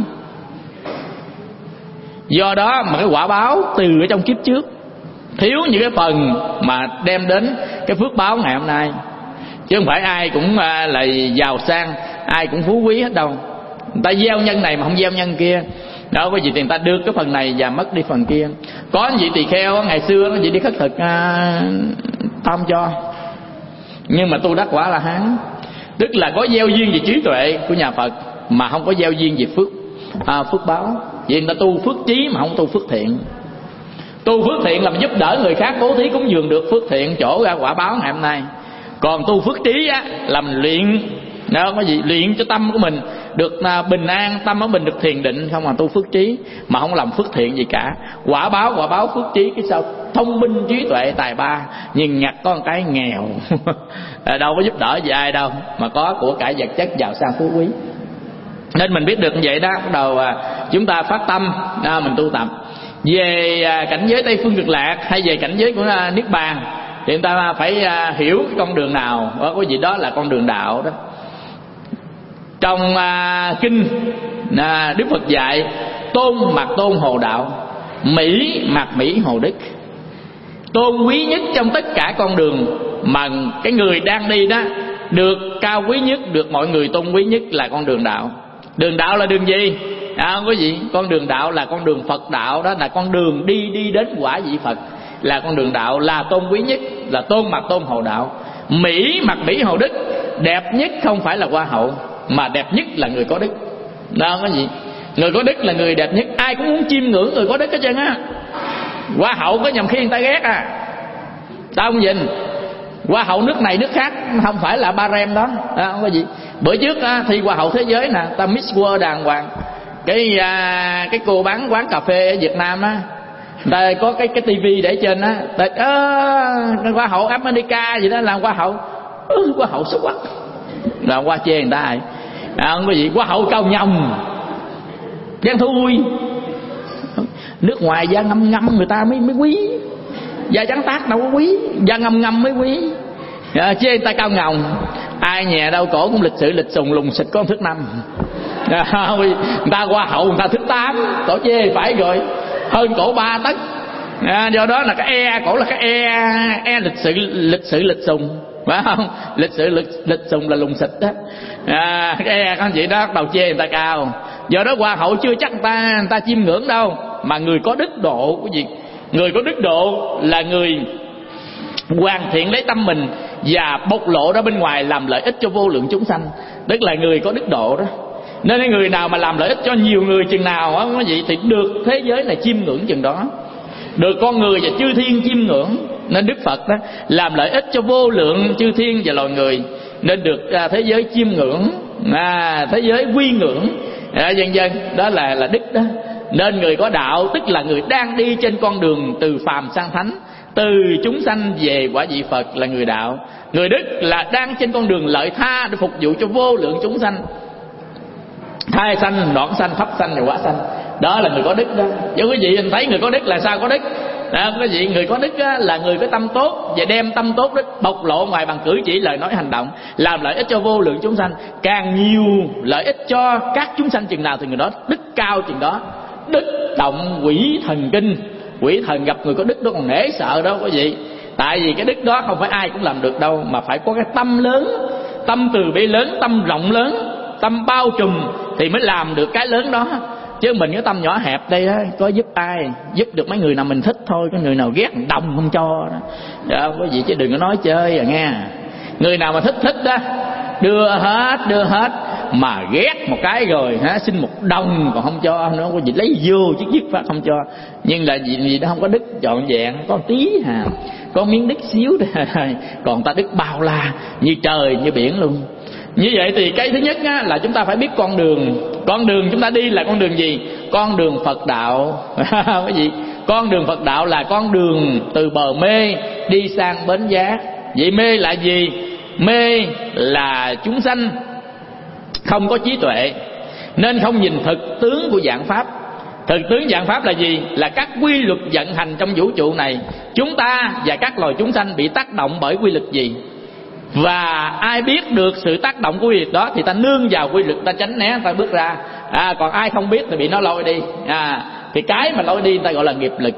C: Do đó mà cái quả báo từ ở trong kiếp trước thiếu những cái phần mà đem đến cái phước báo ngày hôm nay. Chứ không phải ai cũng là giàu sang, ai cũng phú quý hết đâu. Người ta gieo nhân này mà không gieo nhân kia. Đâu có gì thì người ta đưa cái phần này và mất đi phần kia. Có vị tỳ kheo ngày xưa nó chỉ đi khất thực à, tham cho, nhưng mà tu đắc quả La Hán, tức là có gieo duyên về trí tuệ của nhà Phật mà không có gieo duyên về phước à, phước báo. Vì người ta tu phước trí mà không tu phước thiện. Tu phước thiện là giúp đỡ người khác, bố thí cúng dường được phước thiện, chỗ ra quả báo ngày hôm nay. Còn tu phước trí á, là mình luyện, đâu có gì, luyện cho tâm của mình được à, bình an, tâm của mình được thiền định, không mà tu phước trí mà không làm phước thiện gì cả. Quả báo quả báo phước trí cái sao thông minh trí tuệ tài ba, nhưng nhặt có một cái nghèo đâu có giúp đỡ gì ai đâu, mà có của cải vật chất giàu sang phú quý. Nên mình biết được như vậy đó, bắt đầu à, chúng ta phát tâm à, mình tu tập về à, cảnh giới Tây Phương Cực Lạc hay về cảnh giới của à, Niết Bàn, thì chúng ta phải à, hiểu cái con đường nào, có gì đó là con đường đạo đó. Trong à, kinh à, Đức Phật dạy tôn mặt tôn hồ đạo, Mỹ mặt Mỹ hồ đức. tôn quý nhất trong tất cả con đường mà cái người đang đi đó, được cao quý nhất, được mọi người tôn quý nhất là con đường đạo. Đường đạo là đường gì? À, không có gì. Con đường đạo là con đường Phật đạo, đó là con đường đi đi đến quả vị Phật, là con đường đạo, là tôn quý nhất, là tôn mặt tôn hậu đạo. Mỹ mặt Mỹ hậu đức, đẹp nhất không phải là hoa hậu, mà đẹp nhất là người có đức. Đó, không có gì. Người có đức là người đẹp nhất. Ai cũng muốn chiêm ngưỡng người có đức hết trơn á. Hoa hậu có nhầm khi người ta ghét à. Tao không nhìn. Hoa hậu nước này nước khác, không phải là ba rem đó. À, không có gì. Bữa trước á, thi hoa hậu thế giới nè, ta Miss World đàng hoàng. Cái à, cái cô bán quán cà phê ở Việt Nam á, ta có cái cái tivi để trên á, ta à, hoa hậu America gì đó làm hoa hậu. Ừ, hoa hậu xấu quá. Là hoa chê người ta rồi. À, không có gì. Hoa hậu cao nhồng, đen thui. Nước ngoài da ngâm ngâm người ta mới mới quý, da trắng tát đâu có quý, da ngâm ngâm mới quý. À, chứ người ta cao ngồng. Ai nhà đâu cổ cũng lịch sự lịch sùng lùng xịt có một thước năm. À, người ta hoa hậu người ta thước tám, cổ chê phải rồi, hơn cổ ba tấc. À, do đó là cái e cổ là cái e e lịch sự lịch sự lịch sùng, phải không? Lịch sự lịch, lịch sùng là lùng xịt đó. À, cái e con chị đó đầu chê người ta cao. Do đó hoa hậu chưa chắc người ta người ta chiêm ngưỡng đâu, mà người có đức độ cái gì? Người có đức độ là người hoàn thiện lấy tâm mình và bộc lộ ra bên ngoài làm lợi ích cho vô lượng chúng sanh, tức là người có đức độ đó. Nên cái người nào mà làm lợi ích cho nhiều người chừng nào á, có gì thì được thế giới này chiêm ngưỡng chừng đó, được con người và chư thiên chiêm ngưỡng. Nên Đức Phật đó làm lợi ích cho vô lượng chư thiên và loài người, nên được à, thế giới chiêm ngưỡng, à, thế giới quy ngưỡng, à, dân dân đó là là đức đó. Nên người có đạo tức là người đang đi trên con đường từ phàm sang thánh, từ chúng sanh về quả vị Phật là người đạo. Người đức là đang trên con đường lợi tha để phục vụ cho vô lượng chúng sanh, thai sanh, đoạn sanh, pháp sanh và quả sanh. Đó là người có đức đó. Chứ quý vị thấy người có đức là sao có đức? Đó, quý vị, người có đức á, là người có tâm tốt và đem tâm tốt đó bộc lộ ngoài bằng cử chỉ, lời nói, hành động, làm lợi ích cho vô lượng chúng sanh. Càng nhiều lợi ích cho các chúng sanh chừng nào thì người đó đức cao chừng đó. Đức động quỷ thần kinh, quỷ thần gặp người có đức đó còn nể sợ đâu quý vị. Tại vì cái đức đó không phải ai cũng làm được đâu, mà phải có cái tâm lớn, tâm từ bi lớn, tâm rộng lớn, tâm bao trùm thì mới làm được cái lớn đó. Chứ mình cái tâm nhỏ hẹp đây đó, có giúp ai? Giúp được mấy người nào mình thích thôi, có người nào ghét đồng không cho đó. Dạ, quý vị chứ đừng có nói chơi à nghe. Người nào mà thích thích đó đưa hết, đưa hết, mà ghét một cái rồi hả, xin một đồng còn không cho nữa, quý vị lấy vô chứ dứt phát không cho. Nhưng là gì gì đó không có đức trọn vẹn, có một tí hà, có miếng đức xíu thôi, còn ta đức bao la như trời như biển luôn. Như vậy thì cái thứ nhất á, là chúng ta phải biết con đường. Con đường chúng ta đi là con đường gì? Con đường Phật đạo. Cái gì? Con đường Phật đạo là con đường từ bờ mê đi sang bến giác. Vậy mê là gì? Mê là chúng sanh không có trí tuệ, nên không nhìn thực tướng của vạn pháp. Thực tướng vạn pháp là gì? Là các quy luật vận hành trong vũ trụ này. Chúng ta và các loài chúng sanh bị tác động bởi quy luật gì? Và ai biết được sự tác động của quy luật đó thì ta nương vào quy luật, ta tránh né, ta bước ra. À, còn ai không biết thì bị nó lôi đi. À, thì cái mà lôi đi người ta gọi là nghiệp lực.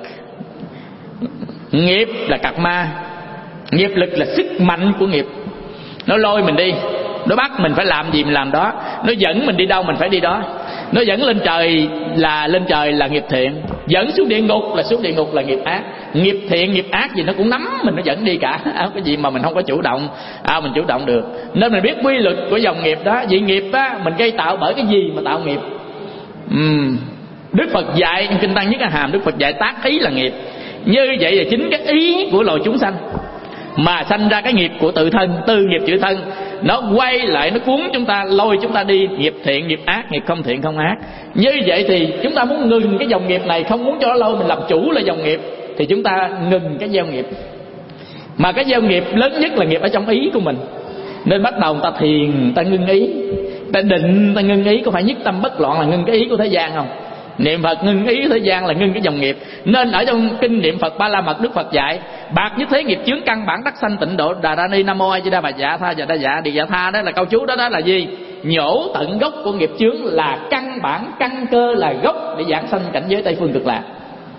C: Nghiệp là cặp ma, nghiệp lực là sức mạnh của nghiệp. Nó lôi mình đi, nó bắt mình phải làm gì mình làm đó, nó dẫn mình đi đâu mình phải đi đó. Nó dẫn lên trời là lên trời là nghiệp thiện, dẫn xuống địa ngục là xuống địa ngục là nghiệp ác. Nghiệp thiện nghiệp ác gì nó cũng nắm mình, nó dẫn đi cả. À, cái gì mà mình không có chủ động, à, mình chủ động được. Nên mình biết quy luật của dòng nghiệp đó. Vì nghiệp á, mình gây tạo bởi cái gì mà tạo nghiệp? uhm. Đức Phật dạy trong Kinh Tăng Nhất A Hàm, Đức Phật dạy tác ý là nghiệp. Như vậy là chính cái ý của loài chúng sanh mà sanh ra cái nghiệp của tự thân. Từ nghiệp chữ thân nó quay lại, nó cuốn chúng ta, lôi chúng ta đi nghiệp thiện nghiệp ác, nghiệp không thiện không ác. Như vậy thì chúng ta muốn ngừng cái dòng nghiệp này, không muốn cho nó lôi mình làm chủ là dòng nghiệp, thì chúng ta ngừng cái gieo nghiệp. Mà cái gieo nghiệp lớn nhất là nghiệp ở trong ý của mình. Nên bắt đầu người ta thiền, ta ngưng ý, ta định, ta ngưng ý. Có phải nhất tâm bất loạn là ngưng cái ý của thế gian không? Niệm Phật ngưng ý thế gian là ngưng cái dòng nghiệp. Nên ở trong kinh niệm Phật Ba La Mật, Đức Phật dạy bạc nhất thế nghiệp chướng căn bản đắc sanh tịnh độ đà ra ni nam mô a di đà bà dạ tha dạ đa dạ đi dạ tha. Đó là câu chú đó. Đó là gì? Nhổ tận gốc của nghiệp chướng, là căn bản, căn cơ, là gốc để giảng sanh cảnh giới Tây Phương Cực Lạc.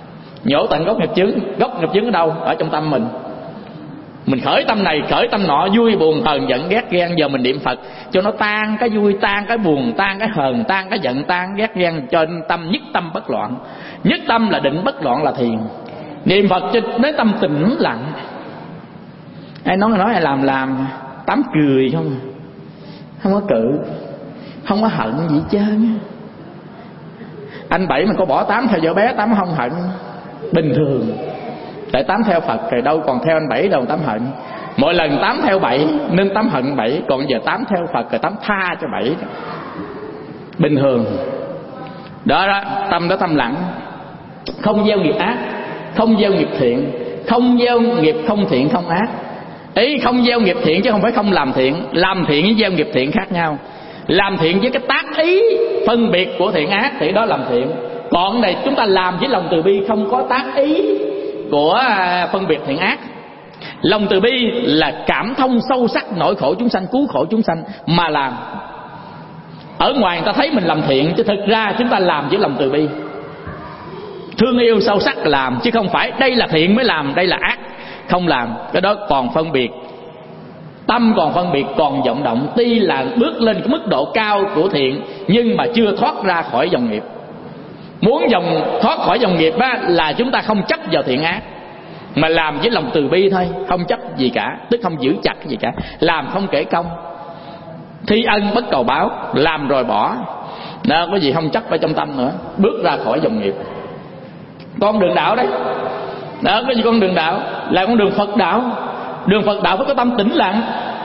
C: nhổ tận gốc nghiệp chướng. Gốc nghiệp chướng ở đâu? Ở trong tâm mình. Mình khởi tâm này khởi tâm nọ, vui buồn hờn giận ghét ghen, giờ mình niệm Phật cho nó tan cái vui, tan cái buồn, tan cái hờn, tan cái giận, tan ghét ghen, cho tâm nhất tâm bất loạn. Nhất tâm là định, bất loạn là thiền. Niệm Phật cho đến tâm tĩnh lặng. Ai nói nói ai làm làm tám cười không, không có cự, không có hận gì hết trơn. Anh Bảy mà có bỏ Tám theo vợ bé, Tám không hận, bình thường. Tại Tám theo Phật rồi đâu còn theo anh Bảy đâu Tám hận. Mỗi lần Tám theo Bảy nên Tám hận Bảy, còn giờ Tám theo Phật rồi Tám tha cho Bảy, bình thường. Đó đó, tâm đó tâm lặng, không gieo nghiệp ác, không gieo nghiệp thiện, không gieo nghiệp không thiện không ác. Ý không gieo nghiệp thiện chứ không phải không làm thiện. Làm thiện với gieo nghiệp thiện khác nhau. Làm thiện với cái tác ý phân biệt của thiện ác thì đó làm thiện. Còn này chúng ta làm với lòng từ bi, không có tác ý của phân biệt thiện ác. Lòng từ bi là cảm thông sâu sắc nỗi khổ chúng sanh, cứu khổ chúng sanh mà làm. Ở ngoài người ta thấy mình làm thiện, chứ thực ra chúng ta làm với lòng từ bi, thương yêu sâu sắc làm, chứ không phải đây là thiện mới làm, đây là ác không làm. Cái đó còn phân biệt, tâm còn phân biệt, còn vọng động. Tuy là bước lên cái mức độ cao của thiện, nhưng mà chưa thoát ra khỏi dòng nghiệp. Muốn dòng thoát khỏi dòng nghiệp á, là chúng ta không chấp vào thiện ác, mà làm với lòng từ bi thôi, không chấp gì cả, tức không giữ chặt gì cả, làm không kể công, thi ân bất cầu báo, làm rồi bỏ. Đó, có gì không chấp ở trong tâm nữa, bước ra khỏi dòng nghiệp. Con đường đạo đấy, đó, cái gì con đường đạo là con đường Phật đạo. Đường Phật đạo phải có tâm tĩnh lặng,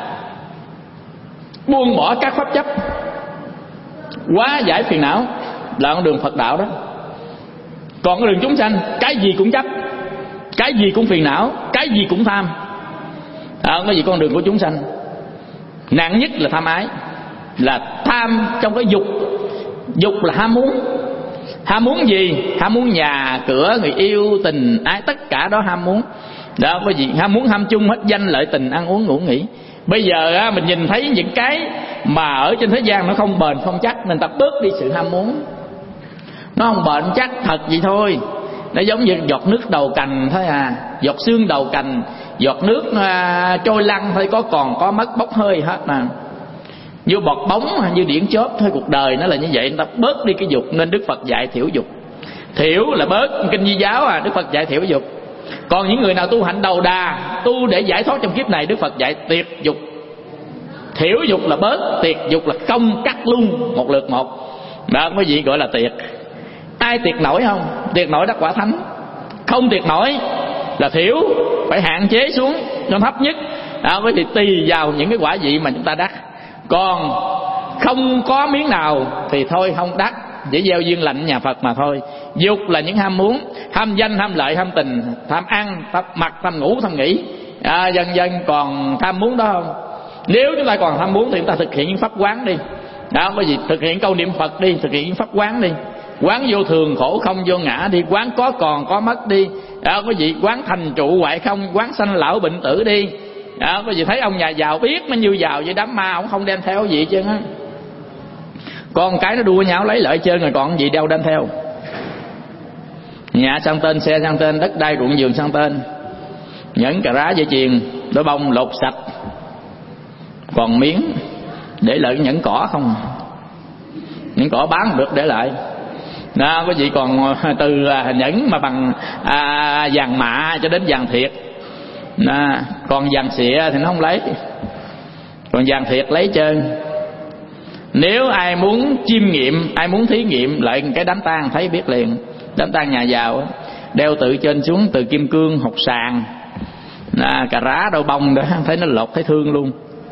C: buông bỏ các pháp chấp, hóa giải phiền não, là con đường Phật đạo đó. Còn cái đường chúng sanh, cái gì cũng chấp, cái gì cũng phiền não, cái gì cũng tham. Đó, cái gì con đường của chúng sanh. Nặng nhất là tham ái, là tham trong cái dục. Dục là ham muốn. Ham muốn gì? Ham muốn nhà, cửa, người yêu, tình, ái, tất cả đó ham muốn. Đó, có gì? Ham muốn ham chung hết, danh lợi tình, ăn uống ngủ nghỉ. Bây giờ á, mình nhìn thấy những cái mà ở trên thế gian nó không bền, không chắc, nên ta bớt đi sự ham muốn. Nó không bền chắc thật vậy thôi. Nó giống như giọt nước đầu cành thôi à, giọt xương đầu cành, giọt nước à, trôi lăn thôi, có còn có mất bốc hơi hết nè. Như bọt bóng, như điển chớp thôi. Cuộc đời nó là như vậy, người ta bớt đi cái dục. Nên Đức Phật dạy thiểu dục. Thiểu là bớt, kinh Di giáo à, Đức Phật dạy thiểu dục. Còn những người nào tu hạnh đầu đà, tu để giải thoát trong kiếp này, Đức Phật dạy tiệt dục. Thiểu dục là bớt, tiệt dục là không, cắt luôn một lượt một. Đó, quý vị gọi là tiệt. Ai tiệt nổi không? Tiệt nổi đắc quả thánh. Không tiệt nổi là thiểu, phải hạn chế xuống cho thấp nhất. Đó, quý vị tùy vào những cái quả vị mà chúng ta đắc. Còn không có miếng nào thì thôi không đắc, chỉ gieo duyên lành nhà Phật mà thôi. Dục là những ham muốn, ham danh, ham lợi, ham tình, tham ăn, tham mặc, tham ngủ, tham nghỉ, à, dần dần còn tham muốn đó không? Nếu chúng ta còn tham muốn thì chúng ta thực hiện những pháp quán đi. Đó, có gì thực hiện câu niệm Phật đi, thực hiện những pháp quán đi. Quán vô thường, khổ không, vô ngã đi. Quán có còn, có mất đi. Đó, có gì quán thành trụ hoại không, quán sanh lão bệnh tử đi. Đó, có gì thấy ông nhà giàu biết nó như giàu với đám ma, ông không đem theo gì chứ á. Con cái nó đua nhau lấy lợi chơi rồi còn gì đeo đem theo. Nhà sang tên, xe sang tên, đất đai ruộng vườn sang tên, nhẫn cà rá dây chuyền đôi bông lột sạch, còn miếng để lại nhẫn cỏ không, nhẫn cỏ bán được để lại. Đó, có gì còn từ nhẫn mà bằng à, vàng mạ cho đến vàng thiệt. Đó, còn vàng xịa thì nó không lấy, còn vàng thiệt lấy trơn. Nếu ai muốn chiêm nghiệm, ai muốn thí nghiệm lại cái đám tang thấy biết liền. Đám tang nhà giàu đeo từ trên xuống, từ kim cương hột sàn, à, cà rá đôi bông đó, thấy nó lột thấy thương luôn.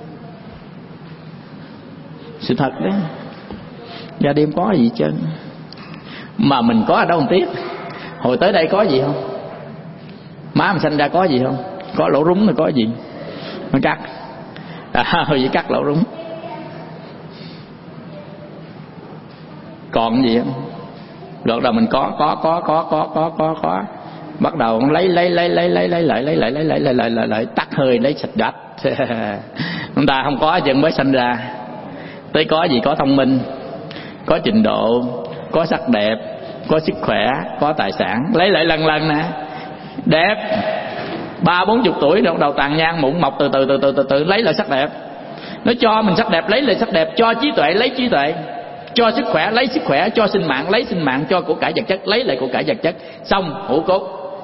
C: Sự thật đấy, gia đêm có gì chứ mà mình có ở đâu không tiếc. Hồi tới đây có gì không? Má mình sinh ra có gì không? Có lỗ rúng thì có gì? Nó cắt à, hồi vậy cắt lỗ rúng. Còn gì không? Rồi đầu mình có có có có có có có có bắt đầu lấy lấy lấy lấy lấy lấy lại lấy lại lấy lại lấy lại lại lại tắt hơi lấy sạch gạch. Chúng ta không có chừng mới sinh ra. Tới có gì? Có thông minh, có trình độ, có sắc đẹp, có sức khỏe, có tài sản. Lấy lại lần lần nè, đẹp, ba bốn chục tuổi đầu đầu tàn nhang mụn mọc từ từ từ từ từ từ lấy lại sắc đẹp. Nó cho mình sắc đẹp, lấy lại sắc đẹp, cho trí tuệ, lấy trí tuệ, cho sức khỏe, lấy sức khỏe, cho sinh mạng, lấy sinh mạng, cho của cải vật chất, lấy lại của cải vật chất, xong hữu cốt.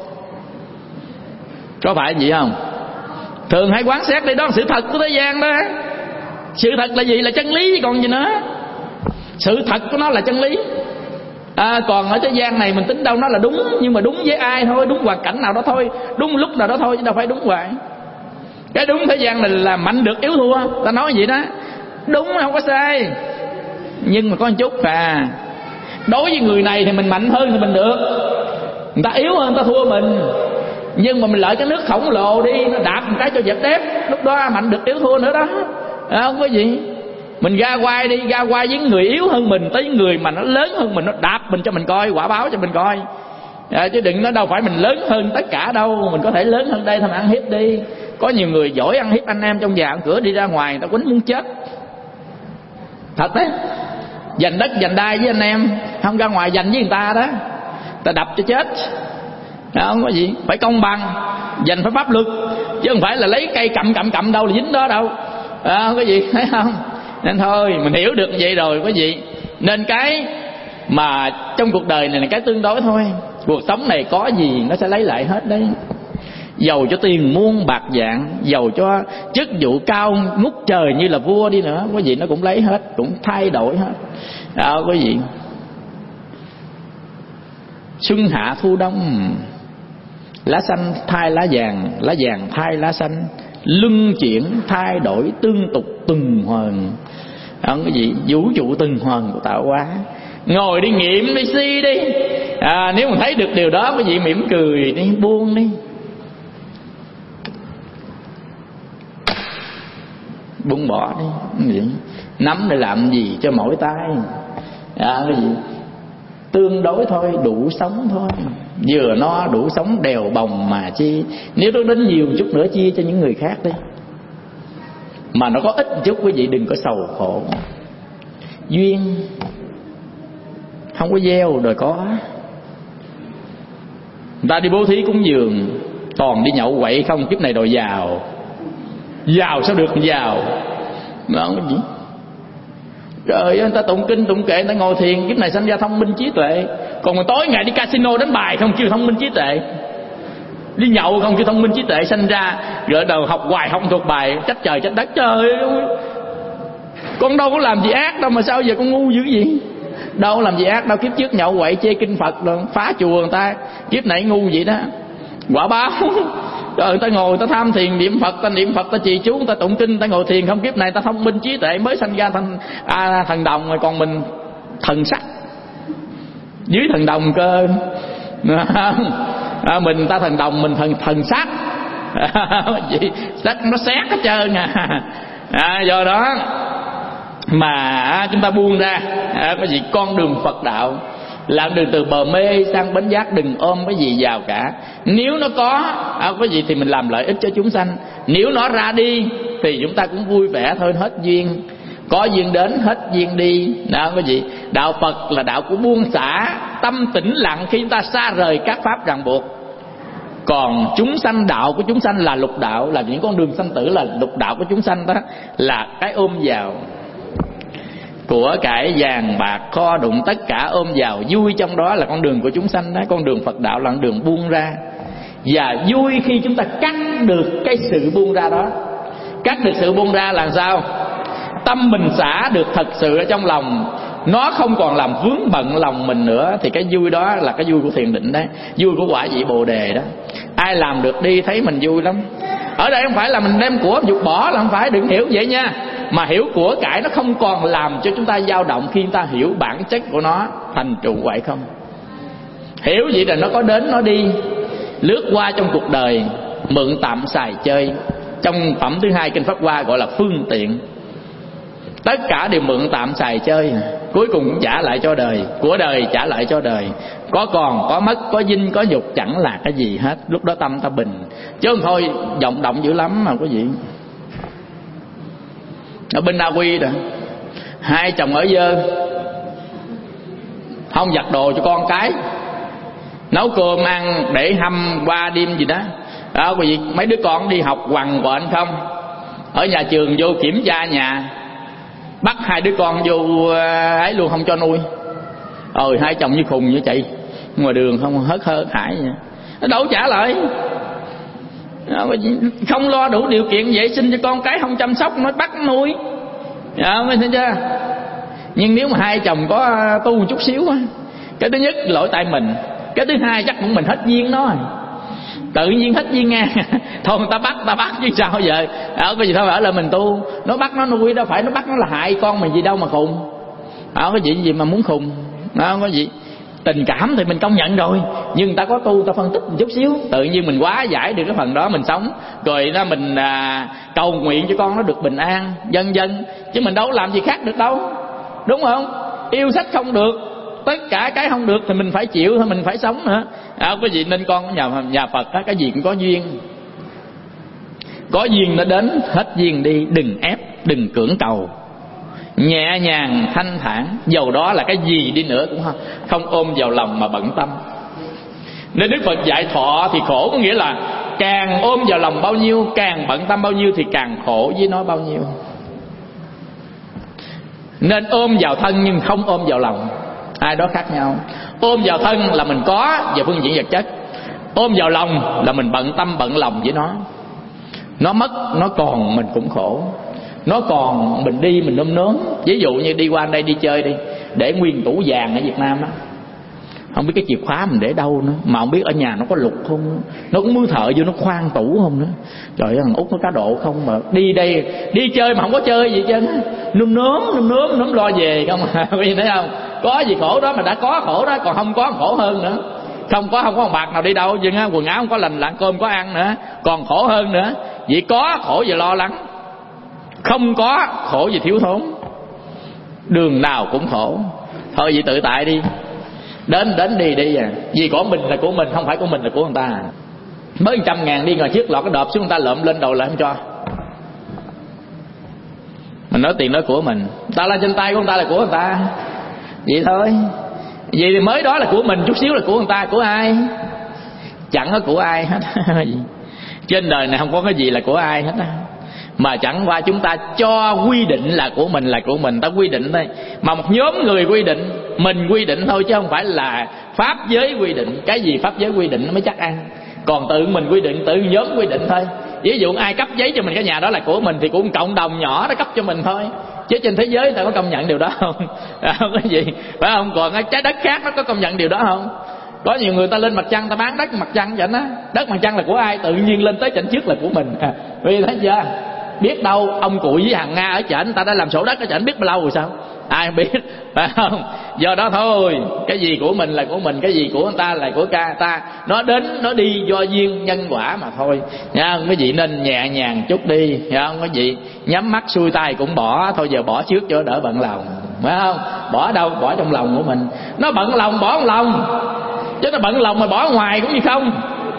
C: Có phải gì không? Thường hãy quán xét đây, đó là sự thật của thế gian đó. Sự thật là gì? Là chân lý chứ còn gì nữa. Sự thật của nó là chân lý. À, còn ở thế gian này mình tính đâu nó là đúng, nhưng mà đúng với ai thôi, đúng hoàn cảnh nào đó thôi, đúng lúc nào đó thôi, chứ đâu phải đúng hoài. Cái đúng thế gian này là mạnh được yếu thua, ta nói vậy đó. Đúng không có sai, nhưng mà có một chút à. Đối với người này thì mình mạnh hơn thì mình được, người ta yếu hơn người ta thua mình. Nhưng mà mình lợi cái nước khổng lồ đi, nó đạp một cái cho dẹp đép, lúc đó mạnh được yếu thua nữa đó. À, không có gì. Mình ra quay đi, ra quay với người yếu hơn mình, tới người mà nó lớn hơn mình, nó đạp mình cho mình coi, quả báo cho mình coi. À, chứ đừng nói đâu phải mình lớn hơn tất cả đâu. Mình có thể lớn hơn đây thôi mà ăn hiếp đi. Có nhiều người giỏi ăn hiếp anh em trong nhà cửa, đi ra ngoài người ta quýnh muốn chết. Thật đấy. Giành đất giành đai với anh em, không ra ngoài giành với người ta đó, ta đập cho chết. Đó, không có gì. Phải công bằng, giành phải pháp luật, chứ không phải là lấy cây cầm cầm cầm đâu là dính đó đâu. À, không có gì, thấy không? Nên thôi mình hiểu được vậy rồi, có gì. Nên cái mà trong cuộc đời này là cái tương đối thôi. Cuộc sống này có gì nó sẽ lấy lại hết đấy. Giàu cho tiền muôn bạc vạn, giàu cho chức vụ cao ngút trời như là vua đi nữa, có gì nó cũng lấy hết, cũng thay đổi hết. Đó, có gì. Xuân hạ thu đông, lá xanh thay lá vàng, lá vàng thay lá xanh, luân chuyển thay đổi tương tục tuần hoàn. Đó, cái gì vũ trụ tuần hoàn của tạo hóa. Ngồi đi nghiệm đi suy đi. À, nếu mà thấy được điều đó, cái gì mỉm cười đi, buông đi, buông bỏ đi. Nắm để làm gì cho mỏi tay. À, cái gì tương đối thôi, đủ sống thôi. Vừa no đủ sống đèo bồng mà chi. Nếu nó đến nhiều chút nữa chia cho những người khác đi. Mà nó có ít chút, quý vị đừng có sầu khổ. Duyên không có gieo rồi có. Người ta đi bố thí cúng dường, toàn đi nhậu quậy không, kiếp này đòi giàu. Giàu sao được giàu? Nó không có gì. Trời ơi, người ta tụng kinh tụng kệ, người ta ngồi thiền, kiếp này sanh ra thông minh trí tuệ. Còn mà tối ngày đi casino đánh bài không kêu thông minh trí tuệ, đi nhậu không kêu thông minh trí tuệ, sanh ra gỡ đầu học hoài không thuộc bài, trách trời trách đất. Trời ơi, con đâu có làm gì ác đâu mà sao giờ con ngu dữ gì? Đâu làm gì ác đâu, kiếp trước nhậu quậy chê kinh Phật rồi phá chùa người ta, kiếp này ngu vậy đó, quả báo. Rồi người ta ngồi người ta tham thiền niệm Phật, ta niệm Phật ta trì chú, người ta tụng kinh, ta ngồi thiền không, kiếp này ta thông minh trí tuệ, mới sanh ra thành à, thần đồng, rồi còn mình thần sắc dưới thần đồng cơ. À, mình ta thần đồng, mình thần thần sắc. Vậy sắc nó xét hết trơn à. À, do đó mà chúng ta buông ra. À, cái gì con đường Phật đạo là đường từ bờ mê sang bến giác, đừng ôm cái gì vào cả. Nếu nó có à, cái gì thì mình làm lợi ích cho chúng sanh. Nếu nó ra đi thì chúng ta cũng vui vẻ thôi, hết duyên. Có duyên đến, hết duyên đi. Đó, cái gì đạo Phật là đạo của buông xả, tâm tĩnh lặng khi chúng ta xa rời các pháp ràng buộc. Còn chúng sanh, đạo của chúng sanh là lục đạo, là những con đường sanh tử, là lục đạo của chúng sanh đó, là cái ôm vào của cải vàng bạc kho đụng, tất cả ôm vào vui trong đó là con đường của chúng sanh đó. Con đường Phật đạo là con đường buông ra. Và vui khi chúng ta cắt được cái sự buông ra đó. Cắt được sự buông ra là sao? Tâm mình xả được thật sự ở trong lòng, nó không còn làm vướng bận lòng mình nữa, thì cái vui đó là cái vui của thiền định đấy, vui của quả vị Bồ Đề đó. Ai làm được đi thấy mình vui lắm. Ở đây không phải là mình đem của dục bỏ, là không phải, đừng hiểu vậy nha. Mà hiểu của cải nó không còn làm cho chúng ta dao động khi chúng ta hiểu bản chất của nó thành trụ vậy không. Hiểu vậy là nó có đến nó đi, lướt qua trong cuộc đời, mượn tạm xài chơi. Trong phẩm thứ hai kinh Pháp Hoa gọi là phương tiện. Tất cả đều mượn tạm xài chơi, cuối cùng cũng trả lại cho đời. Của đời trả lại cho đời. Có còn, có mất, có dinh, có nhục, chẳng là cái gì hết. Lúc đó tâm ta bình. Chứ không thôi vọng động dữ lắm mà có gì. Ở bên Na Uy đó, hai chồng ở dơ, không giặt đồ cho con cái, nấu cơm ăn để hâm qua đêm gì đó. Đó, bởi vì mấy đứa con đi học quằn quện không, ở nhà trường vô kiểm tra nhà, bắt hai đứa con vô ấy luôn, không cho nuôi. Ôi hai chồng như khùng như chạy ngoài đường không hớt hớt hải vậy. Nó đâu trả lại, không lo đủ điều kiện vệ sinh cho con cái, không chăm sóc nó bắt nuôi. Dạ, mới thấy chưa? Nhưng nếu mà hai chồng có tu một chút xíu á, cái thứ nhất lỗi tại mình, cái thứ hai chắc cũng mình hết duyên nó rồi. Tự nhiên hết duyên nghe. Thôi người ta bắt, ta bắt chứ sao giờ. Đó, cái gì thôi phải là mình tu. Nó bắt nó nuôi đâu phải nó bắt nó là hại con mình gì đâu mà khùng. Đó, cái gì gì mà muốn khùng. Đó, có gì. Tình cảm thì mình công nhận rồi, nhưng người ta có tu, ta phân tích một chút xíu, tự nhiên mình quá giải được cái phần đó mình sống. Rồi đó mình à, cầu nguyện cho con nó được bình an, vân vân. Chứ mình đâu làm gì khác được đâu, đúng không? Yêu sách không được, tất cả cái không được thì mình phải chịu thôi, mình phải sống nữa. À, cái gì nên con nhà nhà Phật á, cái gì cũng có duyên. Có duyên nó đến, hết duyên đi, đừng ép, đừng cưỡng cầu. Nhẹ nhàng thanh thản, dầu đó là cái gì đi nữa cũng không, không ôm vào lòng mà bận tâm. Nên Đức Phật dạy thọ thì khổ, có nghĩa là càng ôm vào lòng bao nhiêu, càng bận tâm bao nhiêu thì càng khổ với nó bao nhiêu. Nên ôm vào thân nhưng không ôm vào lòng, hai đó khác nhau. Ôm vào thân là mình có về phương diện vật chất, ôm vào lòng là mình bận tâm bận lòng với nó. Nó mất, nó còn mình cũng khổ. Nó còn mình đi mình nôm nớm. Ví dụ như đi qua đây đi chơi đi, để nguyên tủ vàng ở Việt Nam á, không biết cái chìa khóa mình để đâu nữa, mà không biết ở nhà nó có lục không, nó cũng mướn thợ vô nó khoan tủ không nữa. Trời ơi, thằng Út nó cá độ không, mà đi đây đi chơi mà không có chơi gì chứ, nôm nớm nôm nớm nóm lo về không à. Vì thấy không, có gì khổ đó, mà đã có khổ đó, còn không có khổ hơn nữa. Không có không có một bạc nào đi đâu, nhưng quần áo không có lành lặn, cơm có ăn nữa, còn khổ hơn nữa. Vì có khổ về lo lắng, không có khổ vì thiếu thốn. Đường nào cũng khổ. Thôi vậy tự tại đi, đến đến đi đi à. Vì của mình là của mình, không phải của mình là của người ta. Mới một trăm ngàn đi ngồi trước lọt cái đợp xuống, người ta lượm lên đầu lại không cho. Mình nói tiền đó của mình, ta là trên tay của người ta là của người ta, vậy thôi. Vậy thì mới đó là của mình, chút xíu là của người ta. Của ai? Chẳng có của ai hết. Trên đời này không có cái gì là của ai hết á, mà chẳng qua chúng ta cho quy định là của mình là của mình, ta quy định thôi. Mà một nhóm người quy định, mình quy định thôi, chứ không phải là pháp giới quy định. Cái gì pháp giới quy định nó mới chắc ăn. Còn tự mình quy định, tự nhóm quy định thôi. Ví dụ ai cấp giấy cho mình cái nhà đó là của mình, thì cũng cộng đồng nhỏ nó cấp cho mình thôi. Chứ trên thế giới người ta có công nhận điều đó không? Không có gì, phải không? Còn cái trái đất khác nó có công nhận điều đó không? Có nhiều người ta lên mặt trăng, ta bán đất mặt trăng vậy đó. Đất mặt trăng là của ai? Tự nhiên lên tới chảnh trước là của mình à. Vì thấy chưa? Biết đâu ông Cụi với hàng Nga ở chảnh, người ta đã làm sổ đất ở chảnh biết bao lâu rồi sao? Ai biết, phải không? Do đó thôi, cái gì của mình là của mình, cái gì của người ta là của ca ta. Nó đến nó đi do duyên nhân quả mà thôi nha. Cái gì nên nhẹ nhàng chút đi, nha. Cái gì nhắm mắt xuôi tay cũng bỏ thôi, giờ bỏ trước cho đỡ bận lòng, phải không? Bỏ đâu? Bỏ trong lòng của mình. Nó bận lòng bỏ trong lòng, chứ nó bận lòng mà bỏ ngoài cũng như không.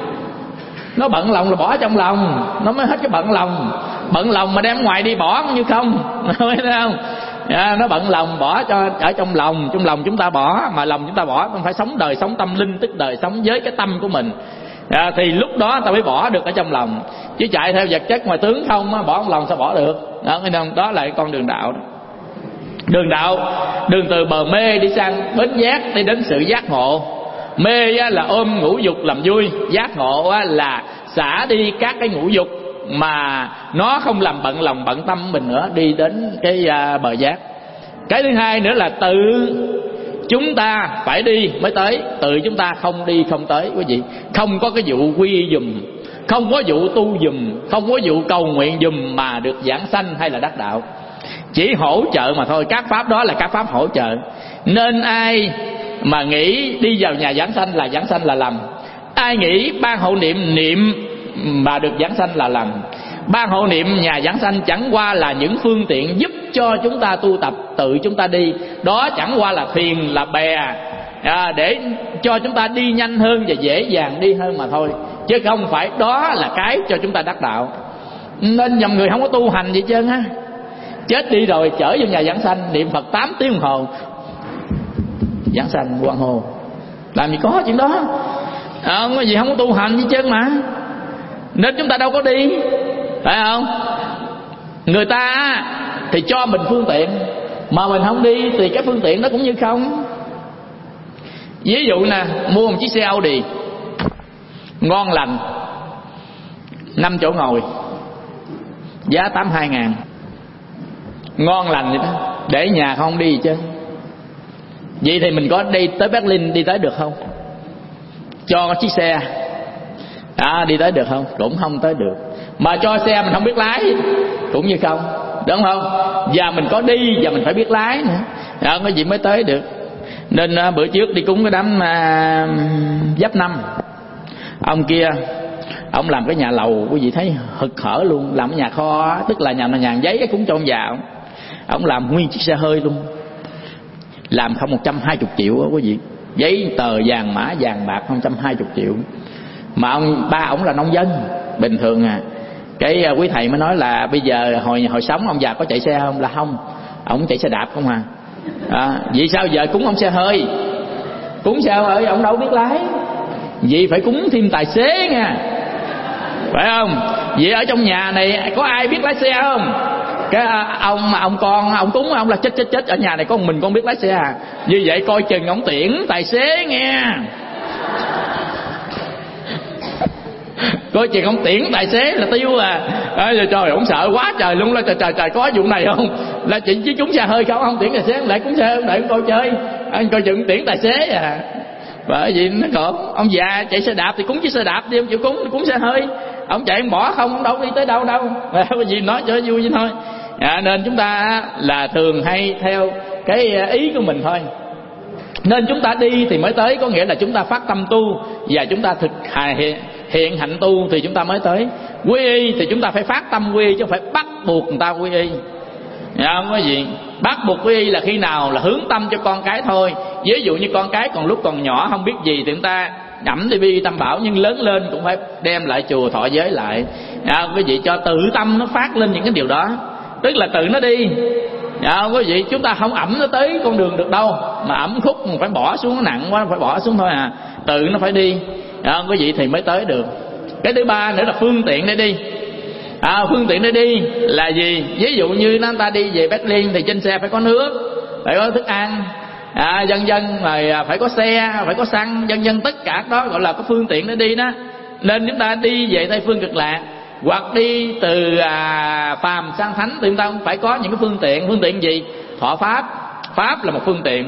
C: Nó bận lòng là bỏ trong lòng, nó mới hết cái bận lòng. Bận lòng mà đem ngoài đi bỏ cũng như không, thấy không? À, nó bận lòng bỏ cho ở trong lòng, trong lòng chúng ta bỏ, mà lòng chúng ta bỏ không phải sống đời sống tâm linh, tức đời sống với cái tâm của mình. À, thì lúc đó ta mới bỏ được ở trong lòng, chứ chạy theo vật chất ngoài tướng không á, bỏ trong lòng sao bỏ được? Đó, đó là cái con đường đạo đó. Đường đạo, đường từ bờ mê đi sang bến giác, đi đến sự giác ngộ. Mê á, là ôm ngũ dục làm vui, giác ngộ á, là xả đi các cái ngũ dục mà nó không làm bận lòng bận tâm mình nữa, đi đến cái uh, bờ giác. Cái thứ hai nữa là tự chúng ta phải đi mới tới, tự chúng ta không đi không tới quý vị. Không có cái vụ quy dùm, không có vụ tu dùm, không có vụ cầu nguyện dùm mà được giảng sanh hay là đắc đạo. Chỉ hỗ trợ mà thôi, các pháp đó là các pháp hỗ trợ. Nên ai mà nghĩ đi vào nhà giảng sanh là giảng sanh là lầm. Ai nghĩ ban hộ niệm niệm mà được giảng sanh là lầm. Ban hộ niệm nhà giảng sanh chẳng qua là những phương tiện giúp cho chúng ta tu tập, tự chúng ta đi. Đó chẳng qua là thuyền, là bè à, để cho chúng ta đi nhanh hơn và dễ dàng đi hơn mà thôi, chứ không phải đó là cái cho chúng ta đắc đạo. Nên dòng người không có tu hành gì trơn á, chết đi rồi chở vô nhà giảng sanh niệm Phật tám tiếng đồng hồ. giảng sanh quan hô. Làm gì có chuyện đó. À, không có gì không có tu hành gì trơn mà. Nên chúng ta đâu có đi, phải không? Người ta thì cho mình phương tiện, mà mình không đi thì cái phương tiện đó cũng như không. Ví dụ nè, mua một chiếc xe Audi ngon lành, năm chỗ ngồi, giá tám mươi hai ngàn, ngon lành vậy đó, để nhà không đi gì chứ. Vậy thì mình có đi tới Berlin đi tới được không? Cho chiếc xe à, đi tới được không? Cũng không tới được. Mà cho xe mình không biết lái cũng như không, đúng không? Và mình có đi và mình phải biết lái nữa, à, cái gì mới tới được. Nên à, bữa trước đi cúng cái đám à, Giáp Năm, ông kia ông làm cái nhà lầu, quý vị thấy hực hở luôn. Làm cái nhà kho, tức là nhà nhà giấy cũng cho ông già. Ông làm nguyên chiếc xe hơi luôn, làm không một trăm hai mươi triệu đó quý vị. Giấy tờ vàng mã vàng bạc không trăm hai mươi triệu. Mà ông ba ổng là nông dân bình thường à. Cái quý thầy mới nói là bây giờ hồi hồi sống ông già có chạy xe không? Là không, ổng chạy xe đạp không à. À, vậy sao giờ cúng ông xe hơi? Cúng xe hơi ông đâu biết lái, vậy phải cúng thêm tài xế nha, phải không? Vậy ở trong nhà này có ai biết lái xe không? Cái ông mà ông con ông cúng ông là chết chết chết ở nhà này có một mình con biết lái xe à. Như vậy coi chừng ông tuyển tài xế nghe. Coi chừng ông tuyển tài xế là tiêu à. À trời, ông sợ quá trời luôn. Là trời trời trời có vụ này không? Là chỉ chứ chúng xe hơi không, ông tuyển tài xế lại cúng xe, để coi chơi. Anh coi chừng tuyển tài xế à. Bởi vì nó khổ. Ông già chạy xe đạp thì cúng chiếc xe đạp đi, ông chịu cúng cúng xe hơi. Ông chạy ông bỏ không, ông đâu đi tới đâu đâu. Cái gì nói cho vui vậy thôi. À, nên chúng ta là thường hay theo cái ý của mình thôi. Nên chúng ta đi thì mới tới, có nghĩa là chúng ta phát tâm tu và chúng ta thực hiện, hiện hạnh tu thì chúng ta mới tới. Quy y thì chúng ta phải phát tâm quy y, chứ không phải bắt buộc người ta quy y. Không có gì bắt buộc quy y là khi nào là hướng tâm cho con cái thôi. Ví dụ như con cái còn lúc còn nhỏ không biết gì thì chúng ta ẩm đi bi tam bảo, nhưng lớn lên cũng phải đem lại chùa thọ giới lại. À, quý vị cho tự tâm nó phát lên những cái điều đó, tức là tự nó đi. À, quý vị chúng ta không ẩm nó tới con đường được đâu, mà ẩm khúc mình phải bỏ xuống, nó nặng quá phải bỏ xuống thôi à. Tự nó phải đi, à, quý vị thì mới tới được. Cái thứ ba nữa là phương tiện để đi. À, phương tiện để đi là gì? Ví dụ như nó ta đi về Berlin thì trên xe phải có nước, phải có thức ăn, à, dân dân rồi phải có xe, phải có xăng, dân dân tất cả đó gọi là có phương tiện để đi đó. Nên chúng ta đi về Tây Phương Cực Lạc hoặc đi từ à, phàm sang thánh thì chúng ta phải có những cái phương tiện. Phương tiện gì? Thọ pháp. Pháp là một phương tiện.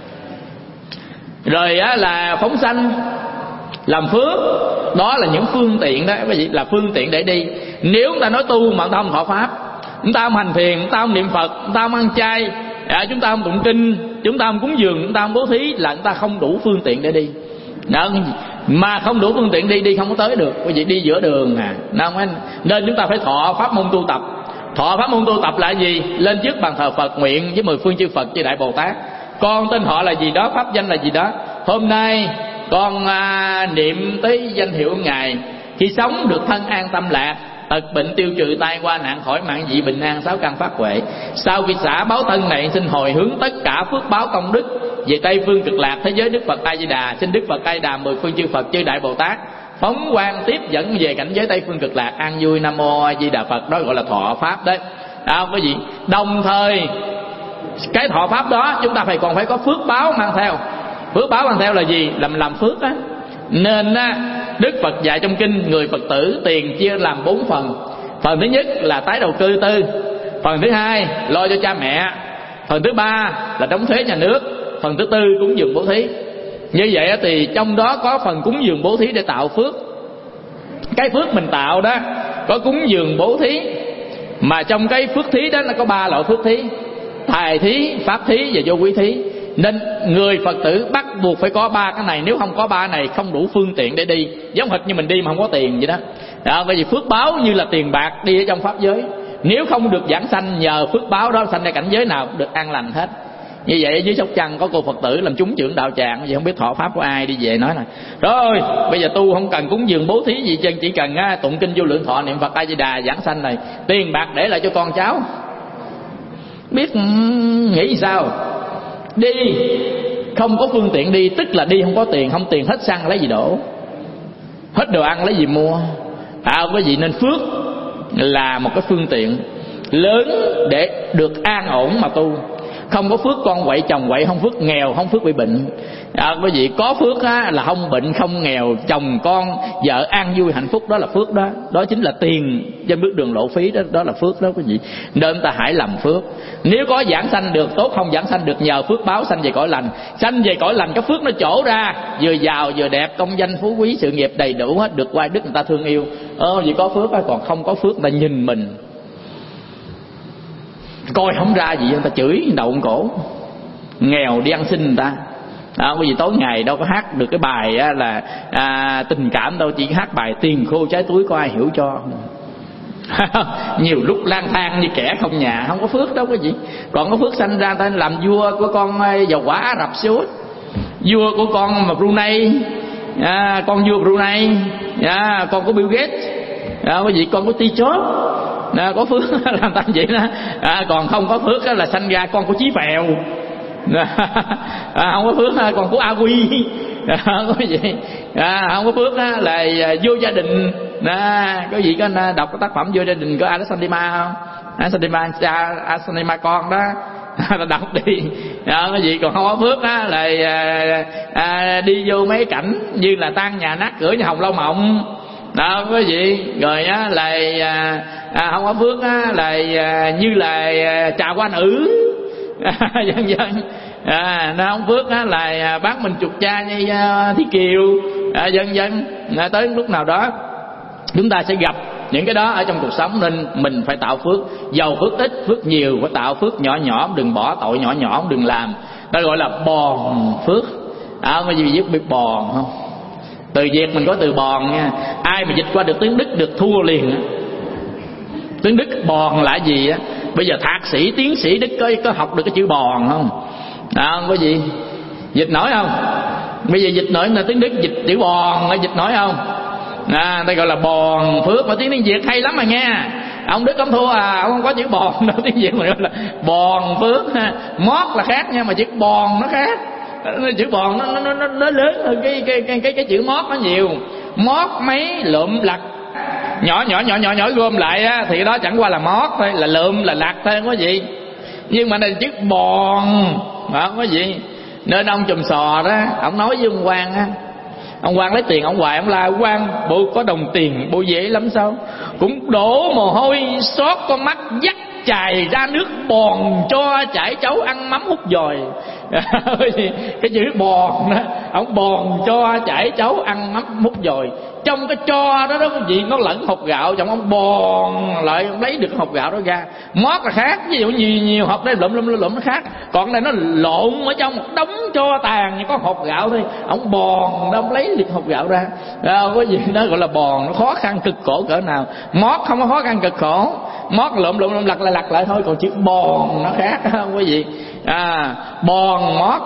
C: Rồi á, là phóng sanh, làm phước, đó là những phương tiện đó, cái gì là phương tiện để đi. Nếu chúng ta nói tu mà chúng ta không thọ pháp, chúng ta không hành thiền, chúng ta không niệm Phật, chúng ta không ăn chay, à, chúng ta không tụng kinh, chúng ta không cúng dường, chúng ta không bố thí, là chúng ta không đủ phương tiện để đi. Đó, mà không đủ phương tiện đi, đi không có tới được, quý vị đi giữa đường à. Nên chúng ta phải thọ pháp môn tu tập. Thọ pháp môn tu tập là gì? Lên trước bàn thờ Phật nguyện với mười phương chư Phật với Đại Bồ Tát, con tên họ là gì đó, pháp danh là gì đó. Hôm nay con à, niệm tới danh hiệu Ngài, khi sống được thân an tâm lạc, tật bệnh tiêu trừ, tai qua nạn khỏi, mạng dị bình an, sáu căn phát huệ. Sau khi xả báo thân này, xin hồi hướng tất cả phước báo công đức về Tây Phương Cực Lạc, thế giới Đức Phật A Di Đà. Xin Đức Phật A Di Đà, mười phương chư Phật chư Đại Bồ Tát phóng quang tiếp dẫn về cảnh giới Tây Phương Cực Lạc an vui. Nam mô A Di Đà Phật. Đó gọi là thọ pháp đấy. À, cái gì? Đồng thời cái thọ pháp đó chúng ta phải còn phải có phước báo mang theo. Phước báo mang theo là gì? Làm làm phước á. Nên á, Đức Phật dạy trong kinh, người Phật tử tiền chia làm bốn phần. Phần thứ nhất là tái đầu cư tư, phần thứ hai lo cho cha mẹ, phần thứ ba là đóng thuế nhà nước, phần thứ tư cúng dường bố thí. Như vậy thì trong đó có phần cúng dường bố thí để tạo phước. Cái phước mình tạo đó có cúng dường bố thí, mà trong cái phước thí đó nó có ba loại phước thí: tài thí, pháp thí và vô quý thí. Nên người Phật tử bắt buộc phải có ba cái này. Nếu không có ba này không đủ phương tiện để đi. Giống hệt như mình đi mà không có tiền vậy đó. Đó, bởi vì phước báo như là tiền bạc đi ở trong pháp giới. Nếu không được giảng sanh, nhờ phước báo đó sanh ra cảnh giới nào được an lành hết. Như vậy ở dưới Sóc Trăng có cô Phật tử làm trúng trưởng đạo tràng, vậy không biết thọ pháp của ai, đi về nói là rồi bây giờ tu không cần cúng dường bố thí gì chân, chỉ cần á, tụng kinh vô lượng thọ, niệm Phật A Di Đà, giảng sanh này, tiền bạc để lại cho con cháu. Biết nghĩ sao? Đi không có phương tiện đi, tức là đi không có tiền, không tiền hết xăng lấy gì đổ, hết đồ ăn lấy gì mua. À, quý vị, nên phước là một cái phương tiện lớn để được an ổn mà tu. Không có phước con quậy chồng quậy, không phước nghèo, không phước bị bệnh. À, quý vị, có phước á, là không bệnh không nghèo, chồng con vợ an vui hạnh phúc, đó là phước đó. Đó chính là tiền trên bước đường lộ phí đó, đó là phước đó quý vị. Nên ta hãy làm phước. Nếu có giảng sanh được tốt, không giảng sanh được nhờ phước báo sanh về cõi lành. Sanh về cõi lành cái phước nó trổ ra, vừa giàu vừa đẹp, công danh phú quý, sự nghiệp đầy đủ hết, được oai đức, người ta thương yêu. Ờ, vì có phước á, còn không có phước người ta nhìn mình coi không ra gì, người ta chửi đầu cổ, nghèo đi ăn xin người ta. À, bởi vì tối ngày đâu có hát được cái bài á, là à, tình cảm đâu, chỉ hát bài tiền khô trái túi có ai hiểu cho. Nhiều lúc lang thang như kẻ không nhà, không có phước đâu quý vị. Còn có phước sanh ra ta làm vua của con dầu quả Ả Rập Xê Út, vua của con mà Brunei, à, con vua Brunei, à, con của Bill Gates, à, quý vị, con của Steve Jobs. À, có phước làm ta vậy đó. À, còn không có phước là sanh ra con của Chí Phèo. À, không có phước còn của A Quy. À, có gì à, không có phước là vô gia đình. À, có gì có đọc cái tác phẩm vô gia đình của Alexandima không? Alexandima Alexandima con đó. À, đọc đi. À, cái gì còn không có phước á là à, à, đi vô mấy cảnh như là tan nhà nát cửa như Hồng Lâu Mộng đó quý vị. Rồi á là à, à, không có phước á là à, như là à, trà hoa nữ. À, dân dân à, nó không phước á là à, bác mình chuột cha như à, Thí Kiều. À, dân dân à, tới lúc nào đó chúng ta sẽ gặp những cái đó ở trong cuộc sống, nên mình phải tạo phước. Giàu phước ít, phước nhiều, phải tạo phước nhỏ nhỏ, đừng bỏ tội nhỏ nhỏ, đừng làm. Đó gọi là bòn phước. À, có gì biết biết bòn không? Từ Việt mình có từ bòn nha. Ai mà dịch qua được tiếng Đức được thua liền á. Tiếng Đức bòn là gì á? Bây giờ thạc sĩ, tiến sĩ Đức có, có học được cái chữ bòn không? À, có gì dịch nổi không? Bây giờ dịch nổi là tiếng Đức dịch chữ bòn, dịch nổi không? À, đây gọi là bòn phước. Mà tiếng tiếng Việt hay lắm mà nghe. Ông Đức ông thua à, ông không có chữ bòn đâu. Tiếng Việt mà gọi là bòn phước. Mót là khác nha, mà chữ bòn nó khác. Chữ bòn nó nó nó, nó lớn hơn cái cái cái cái cái chữ mót nó nhiều. Mót mấy lụm lặt nhỏ nhỏ nhỏ nhỏ nhỏ gom lại á, thì đó chẳng qua là mót thôi, là lượm là lặt thôi, không có gì. Nhưng mà này chữ bòn mà không có gì. Nên ông chùm sò đó, ông nói với ông Quang á, ông Quang lấy tiền ông hoài, ông la Quang bộ có đồng tiền bộ dễ lắm sao, cũng đổ mồ hôi xót con mắt, dắt chài ra nước bòn cho chải cháu ăn mắm hút dòi. Cái chữ bòn đó, ông bòn cho chải cháu ăn mắm hút dòi. Trong cái cho đó đó cái gì nó lẫn hột gạo, trong ông bòn lại ông lấy được cái hột gạo đó ra. Mót là khác, ví dụ nhiều nhiều hột đây lụm lụm lụm nó khác, còn đây nó lộn ở trong một đống cho tàn, có hột gạo thôi, ông bòn đó ông lấy được hột gạo ra. Đâu có gì đó gọi là bòn, nó khó khăn cực khổ cỡ nào. Mót không có khó khăn cực khổ, mót lụm lụm lụm lặt lại lặt lại thôi, còn chữ bòn nó khác, không có gì. À, bòn mót,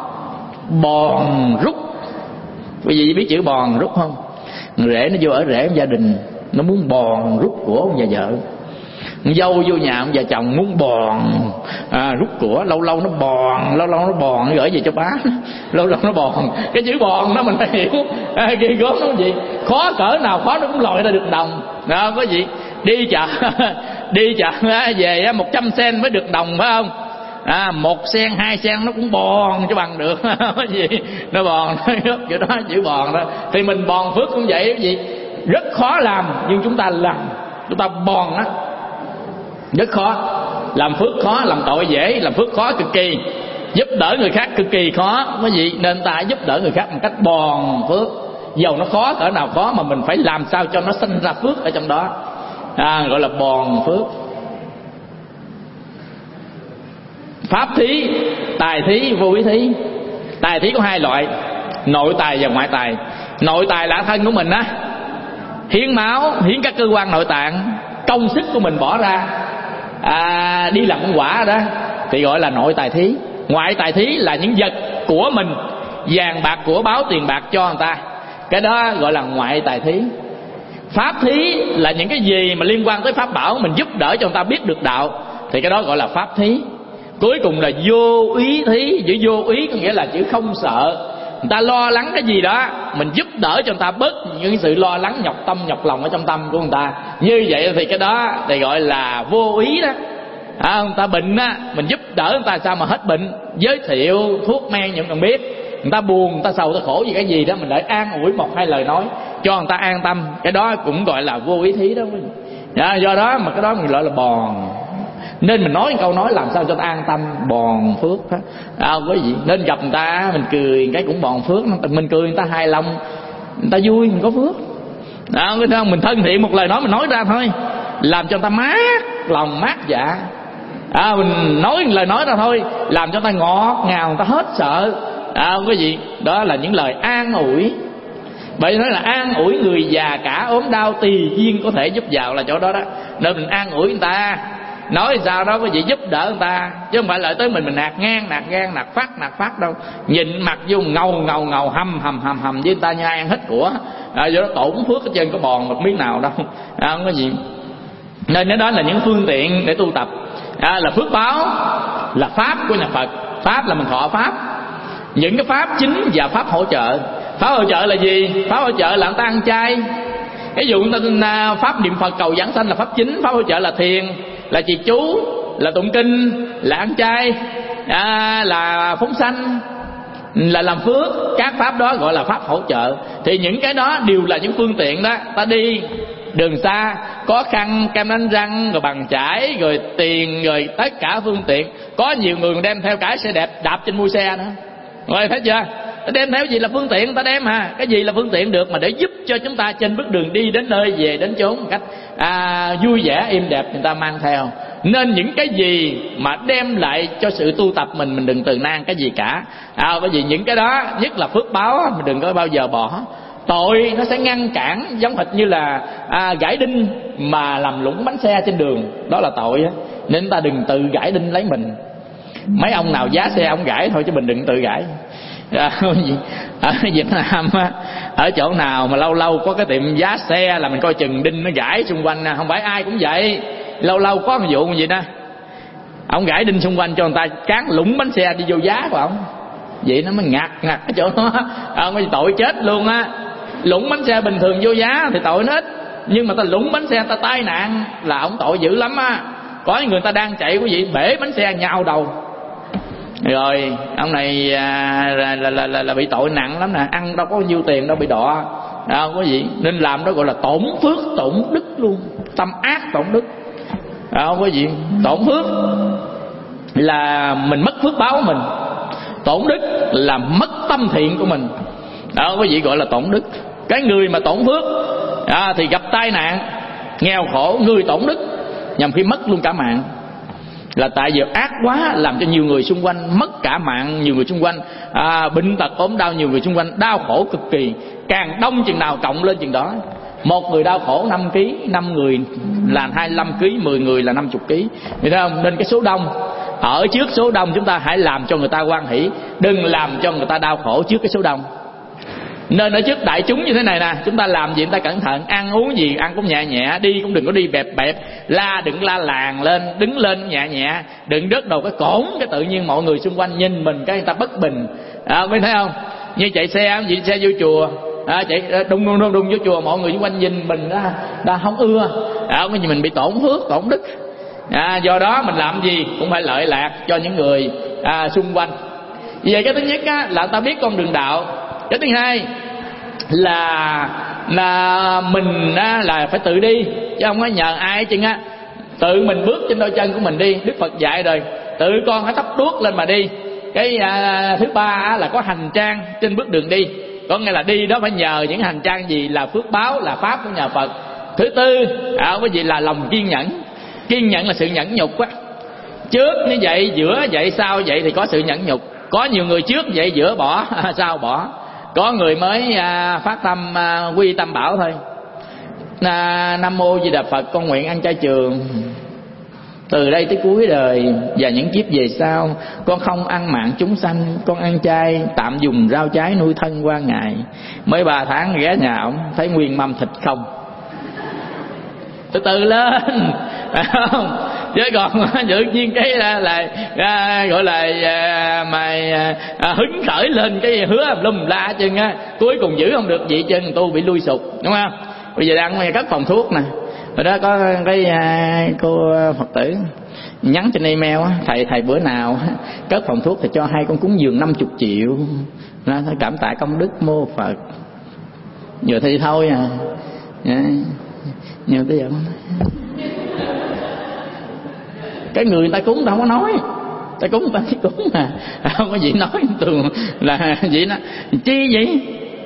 C: bòn rút. Quý vị biết chữ bòn rút không? Rể nó vô ở rể gia đình, nó muốn bòn rút của ông nhà vợ. Dâu vô nhà ông già chồng muốn bòn à, rút của, lâu lâu nó bòn, lâu lâu nó bòn nó gửi về cho bá, lâu lâu nó bòn. Cái chữ bòn đó mình phải hiểu. À, ghê gớm nó gì, khó cỡ nào khó nó cũng lòi ra được đồng. Đó có gì đi chợ đi chợ về một trăm sen mới được đồng phải không? À, một sen hai sen nó cũng bòn chứ bằng được. Cái gì nó bòn chữ đó chữ bòn đó. Thì mình bòn phước cũng vậy. Cái gì rất khó làm nhưng chúng ta làm, chúng ta bòn á, rất khó. Làm phước khó, làm tội dễ, làm phước khó cực kỳ. Giúp đỡ người khác cực kỳ khó. Cái gì nên ta giúp đỡ người khác bằng cách bòn phước. Dầu nó khó cỡ nào khó mà mình phải làm sao cho nó sinh ra phước ở trong đó. À, gọi là bòn phước. Pháp thí, tài thí, vô ý thí. Tài thí có hai loại, nội tài và ngoại tài. Nội tài là thân của mình á, hiến máu, hiến các cơ quan nội tạng, công sức của mình bỏ ra, à, đi làm công quả đó thì gọi là nội tài thí. Ngoại tài thí là những vật của mình, vàng bạc của báo tiền bạc cho người ta, cái đó gọi là ngoại tài thí. Pháp thí là những cái gì mà liên quan tới pháp bảo, mình giúp đỡ cho người ta biết được đạo, thì cái đó gọi là pháp thí. Cuối cùng là vô ý thí. Chữ vô ý có nghĩa là chữ không sợ. Người ta lo lắng cái gì đó, mình giúp đỡ cho người ta bớt những sự lo lắng nhọc tâm nhọc lòng ở trong tâm của người ta. Như vậy thì cái đó thì gọi là vô ý đó. À, người ta bệnh á, mình giúp đỡ người ta sao mà hết bệnh, giới thiệu thuốc men những cần biết. Người ta buồn, người ta sầu, người ta khổ gì cái gì đó, mình lại an ủi một hai lời nói cho người ta an tâm. Cái đó cũng gọi là vô ý thí đó. À, do đó mà cái đó mình gọi là bòn. Nên mình nói câu nói làm sao cho ta an tâm, bòn phước đó. À, quý vị nên gặp người ta mình cười cái cũng bòn phước. Mình cười người ta hài lòng, người ta vui, mình có phước. À, mình thân thiện một lời nói mình nói ra thôi, làm cho người ta mát lòng mát dạ. À, mình nói lời nói ra thôi, làm cho người ta ngọt ngào, người ta hết sợ. À, quý vị, đó là những lời an ủi. Bởi nói là an ủi người già cả ốm đau tùy duyên có thể giúp vào là chỗ đó đó. Nên mình an ủi người ta, nói sao đó quý vị, giúp đỡ người ta, chứ không phải lại tới mình mình nạt ngang nạt ngang nạt phát nạt phát đâu. Nhìn mặt vô ngầu ngầu ngầu hầm hầm hầm hầm với người ta như ai ăn hết của. À, do đó tổn phước ở trên có bòn một miếng nào đâu. À, không có gì. Nên cái đó là những phương tiện để tu tập. À, là phước báo, là pháp của nhà Phật. Pháp là mình thọ pháp, những cái pháp chính và pháp hỗ trợ. Pháp hỗ trợ là gì? Pháp hỗ trợ là người ta ăn chay. Ví dụ người ta pháp niệm Phật cầu giảng sanh là pháp chính. Pháp hỗ trợ là thiền, là trì chú, là tụng kinh, là ăn chay, à, là phóng sanh, là làm phước. Các pháp đó gọi là pháp hỗ trợ. Thì những cái đó đều là những phương tiện đó. Ta đi đường xa, khó khăn, kem đánh răng, rồi bằng chải, rồi tiền, rồi tất cả phương tiện. Có nhiều người đem theo cả xe đẹp đạp trên mui xe nữa. Rồi thấy chưa? Ta đem theo gì là phương tiện, ta đem ha. Cái gì là phương tiện được mà để giúp cho chúng ta trên bước đường đi đến nơi về đến chốn một cách à, vui vẻ êm đẹp, người ta mang theo. Nên những cái gì mà đem lại cho sự tu tập mình, mình đừng từ nan cái gì cả. À, bởi vì những cái đó, nhất là phước báo, mình đừng có bao giờ bỏ. Tội nó sẽ ngăn cản, giống hệt như là à, gãi đinh mà làm lũng bánh xe trên đường, đó là tội á. Nên ta đừng tự gãi đinh lấy mình. Mấy ông nào giá xe ông gãi thôi chứ mình đừng tự gãi. À, ở Việt Nam á, ở chỗ nào mà lâu lâu có cái tiệm giá xe là mình coi chừng đinh nó gãi xung quanh. Không phải ai cũng vậy, lâu lâu có một vụ gì đó ông gãi đinh xung quanh cho người ta cán lũng bánh xe đi vô giá của ông, vậy nó mới ngặt ngặt cái chỗ đó. À, tội chết luôn á. Lũng bánh xe bình thường vô giá thì tội nó ít, nhưng mà ta lũng bánh xe ta tai nạn là ông tội dữ lắm á. Có người ta đang chạy quý vị bể bánh xe nhào đầu, rồi ông này à, là, là, là, là, là bị tội nặng lắm nè. Ăn đâu có nhiêu tiền đâu bị đọa. À, quý vị nên làm đó gọi là tổn phước tổn đức luôn, tâm ác tổn đức. À, quý vị tổn phước là mình mất phước báo của mình, tổn đức là mất tâm thiện của mình. Đó quý vị gọi là tổn đức. Cái người mà tổn phước à, thì gặp tai nạn nghèo khổ, người tổn đức nhằm khi mất luôn cả mạng. Là tại vì ác quá làm cho nhiều người xung quanh mất cả mạng, nhiều người xung quanh à, bệnh tật ốm đau, nhiều người xung quanh đau khổ cực kỳ. Càng đông chừng nào cộng lên chừng đó. Một người đau khổ năm ký, năm người là hai mươi lăm ký, mười người là năm mươi ký. Thấy không? Nên cái số đông, ở trước số đông chúng ta hãy làm cho người ta hoan hỷ, đừng làm cho người ta đau khổ trước cái số đông. Nên ở trước đại chúng như thế này nè, chúng ta làm gì chúng ta cẩn thận, ăn uống gì ăn cũng nhẹ nhẹ, đi cũng đừng có đi bẹp bẹp, la đừng la làng lên, đứng lên nhẹ nhẹ, đừng rớt đầu cái cổn, cái tự nhiên mọi người xung quanh nhìn mình cái người ta bất bình. À, mới thấy không? Như chạy xe, gì xe vô chùa, à, chạy đung đung đung đung vô chùa, mọi người xung quanh nhìn mình đó, ta không ưa, à, mình bị tổn phước, tổn đức. À, do đó mình làm gì cũng phải lợi lạc cho những người à, xung quanh. Vì vậy cái thứ nhất á, là ta biết con đường đạo. Cái thứ hai là là mình á, là phải tự đi chứ không có nhờ ai chừng á. Tự mình bước trên đôi chân của mình đi. Đức Phật dạy rồi, tự con phải thắp đuốc lên mà đi. Cái à, thứ ba á, là có hành trang trên bước đường đi. Có nghĩa là đi đó phải nhờ những hành trang gì là phước báo, là pháp của nhà Phật. Thứ tư à, cái gì là lòng kiên nhẫn. Kiên nhẫn là sự nhẫn nhục á. Trước như vậy, giữa vậy, sau vậy thì có sự nhẫn nhục. Có nhiều người trước vậy, giữa bỏ, sau bỏ. Có người mới à, phát tâm à, quy tâm bảo thôi. à, Nam mô Di Đà Phật, con nguyện ăn chay trường từ đây tới cuối đời và những kiếp về sau. Con không ăn mạng chúng sanh, con ăn chay, tạm dùng rau trái nuôi thân qua ngày. Mới ba tháng ghé nhà ổng thấy nguyên mâm thịt không. Từ từ lên, phải không? chứ còn tự nhiên cái là, là à, gọi là à, mày à, hứng khởi lên cái hứa lum la chân á, cuối cùng giữ không được vậy chân tu bị lui sụp, đúng không? Bây giờ đang cất phòng thuốc nè, rồi đó có cái à, cô Phật tử nhắn trên email á, thầy thầy bữa nào cất phòng thuốc thì cho hai con cúng dường năm mươi triệu, nó cảm tạ công đức mô Phật. Vừa thì thôi à, nhiều tới giờ cái người ta cúng đâu có nói, ta cúng ta chỉ cúng à, không có gì nói thường là vậy đó. Chi vậy?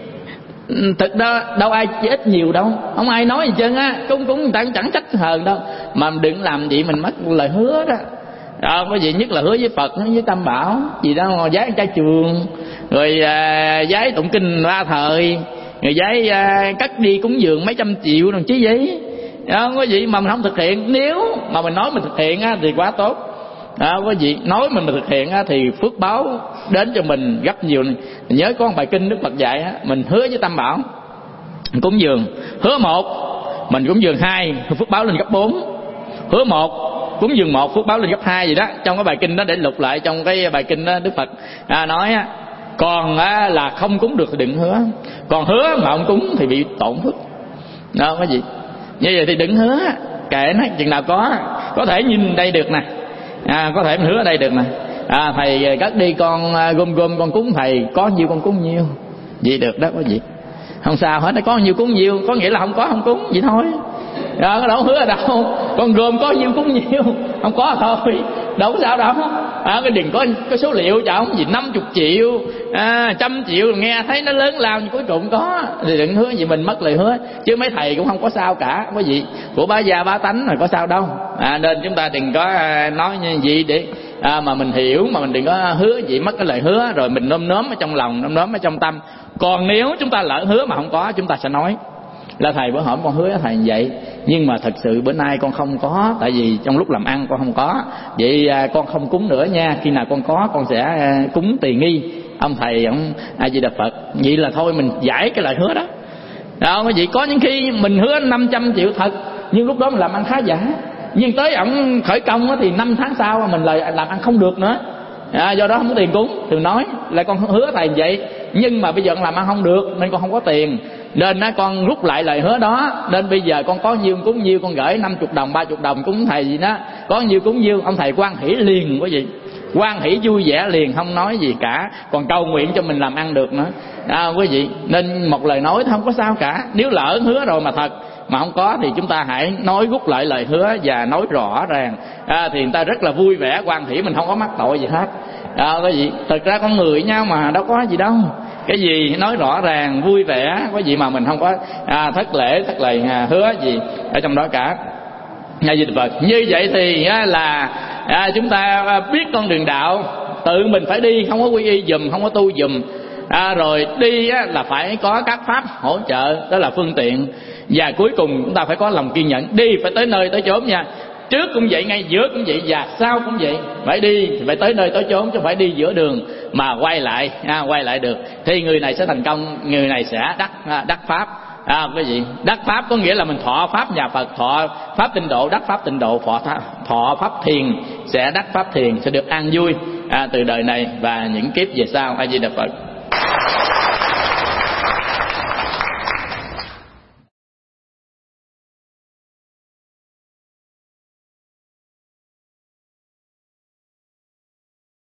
C: Thực đó đâu ai chỉ ít nhiều đâu, không ai nói gì trơn á, cúng cúng người ta cũng chẳng trách hờn đâu, mà đừng làm vậy mình mất lời hứa đó. Đó, có gì nhất là hứa với Phật, hứa với Tam Bảo gì đó, giái trai trường, rồi à, giái tụng kinh ba thời, người giái à, cắt đi cúng dường mấy trăm triệu đồng chí vậy. Đó, có gì mà mình không thực hiện. Nếu mà mình nói mình thực hiện á, thì quá tốt. Đó, có gì nói mình, mình thực hiện á, thì phước báo đến cho mình gấp nhiều. Mình nhớ có một bài kinh Đức Phật dạy á, mình hứa với Tam Bảo cúng dường, hứa một mình cúng dường hai, phước báo lên gấp bốn. Hứa một cúng dường một, phước báo lên gấp hai gì đó. Trong cái bài kinh đó để lục lại, trong cái bài kinh đó Đức Phật à, nói á, còn á, là không cúng được thì đừng hứa, còn hứa mà không cúng thì bị tổn phước. Đó, có gì như vậy thì đừng hứa, kệ nó, chừng nào có có thể nhìn đây được nè, à, có thể mình hứa ở đây được nè, à, thầy cất đi con gom gom con cúng thầy, có nhiêu con cúng nhiêu, vậy được đó, có gì không sao hết. Có nhiêu cúng nhiêu, có nghĩa là không có không cúng vậy thôi. Đó, có đâu hứa ở đâu, con gom có nhiêu cúng nhiêu, không có thôi, đâu có sao đâu. À, cái đừng có có số liệu cho ông gì năm mươi triệu, à, trăm triệu, nghe thấy nó lớn lao nhưng cuối cùng có thì đừng hứa gì mình mất lời hứa. Chứ mấy thầy cũng không có sao cả, không có gì của bá gia bá tánh rồi có sao đâu. À, nên chúng ta đừng có à, nói như vậy để à, mà mình hiểu, mà mình đừng có hứa gì mất cái lời hứa rồi mình nôm nóm ở trong lòng, nôm nóm ở trong tâm. Còn nếu chúng ta lỡ hứa mà không có, chúng ta sẽ nói là thầy bữa hổm con hứa thầy vậy, nhưng mà thật sự bữa nay con không có, tại vì trong lúc làm ăn con không có, vậy à, con không cúng nữa nha, khi nào con có con sẽ à, cúng tỳ nghi ông thầy ông A Di Đà Phật. Vậy là thôi mình giải cái lời hứa đó. Đó, vậy có những khi mình hứa năm trăm triệu thật, nhưng lúc đó mình làm ăn khá giả, nhưng tới ổng khởi công thì năm tháng sau mình lời làm ăn không được nữa. À, do đó không có tiền cúng thì nói là con hứa thầy vậy, nhưng mà bây giờ con làm ăn không được nên con không có tiền, nên á con rút lại lời hứa đó, nên bây giờ con có nhiêu cúng nhiêu, con gửi năm mươi đồng ba mươi đồng cúng thầy gì đó, có nhiêu cúng nhiêu. Ông thầy hoan hỷ liền, quý vị, hoan hỷ vui vẻ liền, không nói gì cả, còn cầu nguyện cho mình làm ăn được nữa. À, quý vị, nên một lời nói không có sao cả. Nếu lỡ hứa rồi mà thật mà không có thì chúng ta hãy nói rút lại lời hứa và nói rõ ràng, à, thì người ta rất là vui vẻ hoan hỷ, mình không có mắc tội gì hết. À, cái gì thật ra con người nhau mà đâu có gì đâu, cái gì nói rõ ràng vui vẻ, có gì mà mình không có à, thất lễ thất lời à, hứa gì ở trong đó cả. Ngài Di Đà Phật. Như vậy thì á, là à, chúng ta biết con đường đạo tự mình phải đi, không có quy y dùm, không có tu dùm. À, rồi đi á, là phải có các pháp hỗ trợ, đó là phương tiện, và cuối cùng chúng ta phải có lòng kiên nhẫn. Đi phải tới nơi tới chốn nha, trước cũng vậy, ngay giữa cũng vậy, và sau cũng vậy. Phải đi thì phải tới nơi tới chốn, chứ không phải đi giữa đường mà quay lại à, quay lại được thì người này sẽ thành công, người này sẽ đắc à, đắc pháp. À, cái gì đắc pháp có nghĩa là mình thọ pháp nhà Phật, thọ pháp tịnh độ, đắc pháp tịnh độ, thọ, thọ pháp thiền sẽ đắc pháp thiền, sẽ được an vui à, từ đời này và những kiếp về sau. A Di Đà Phật.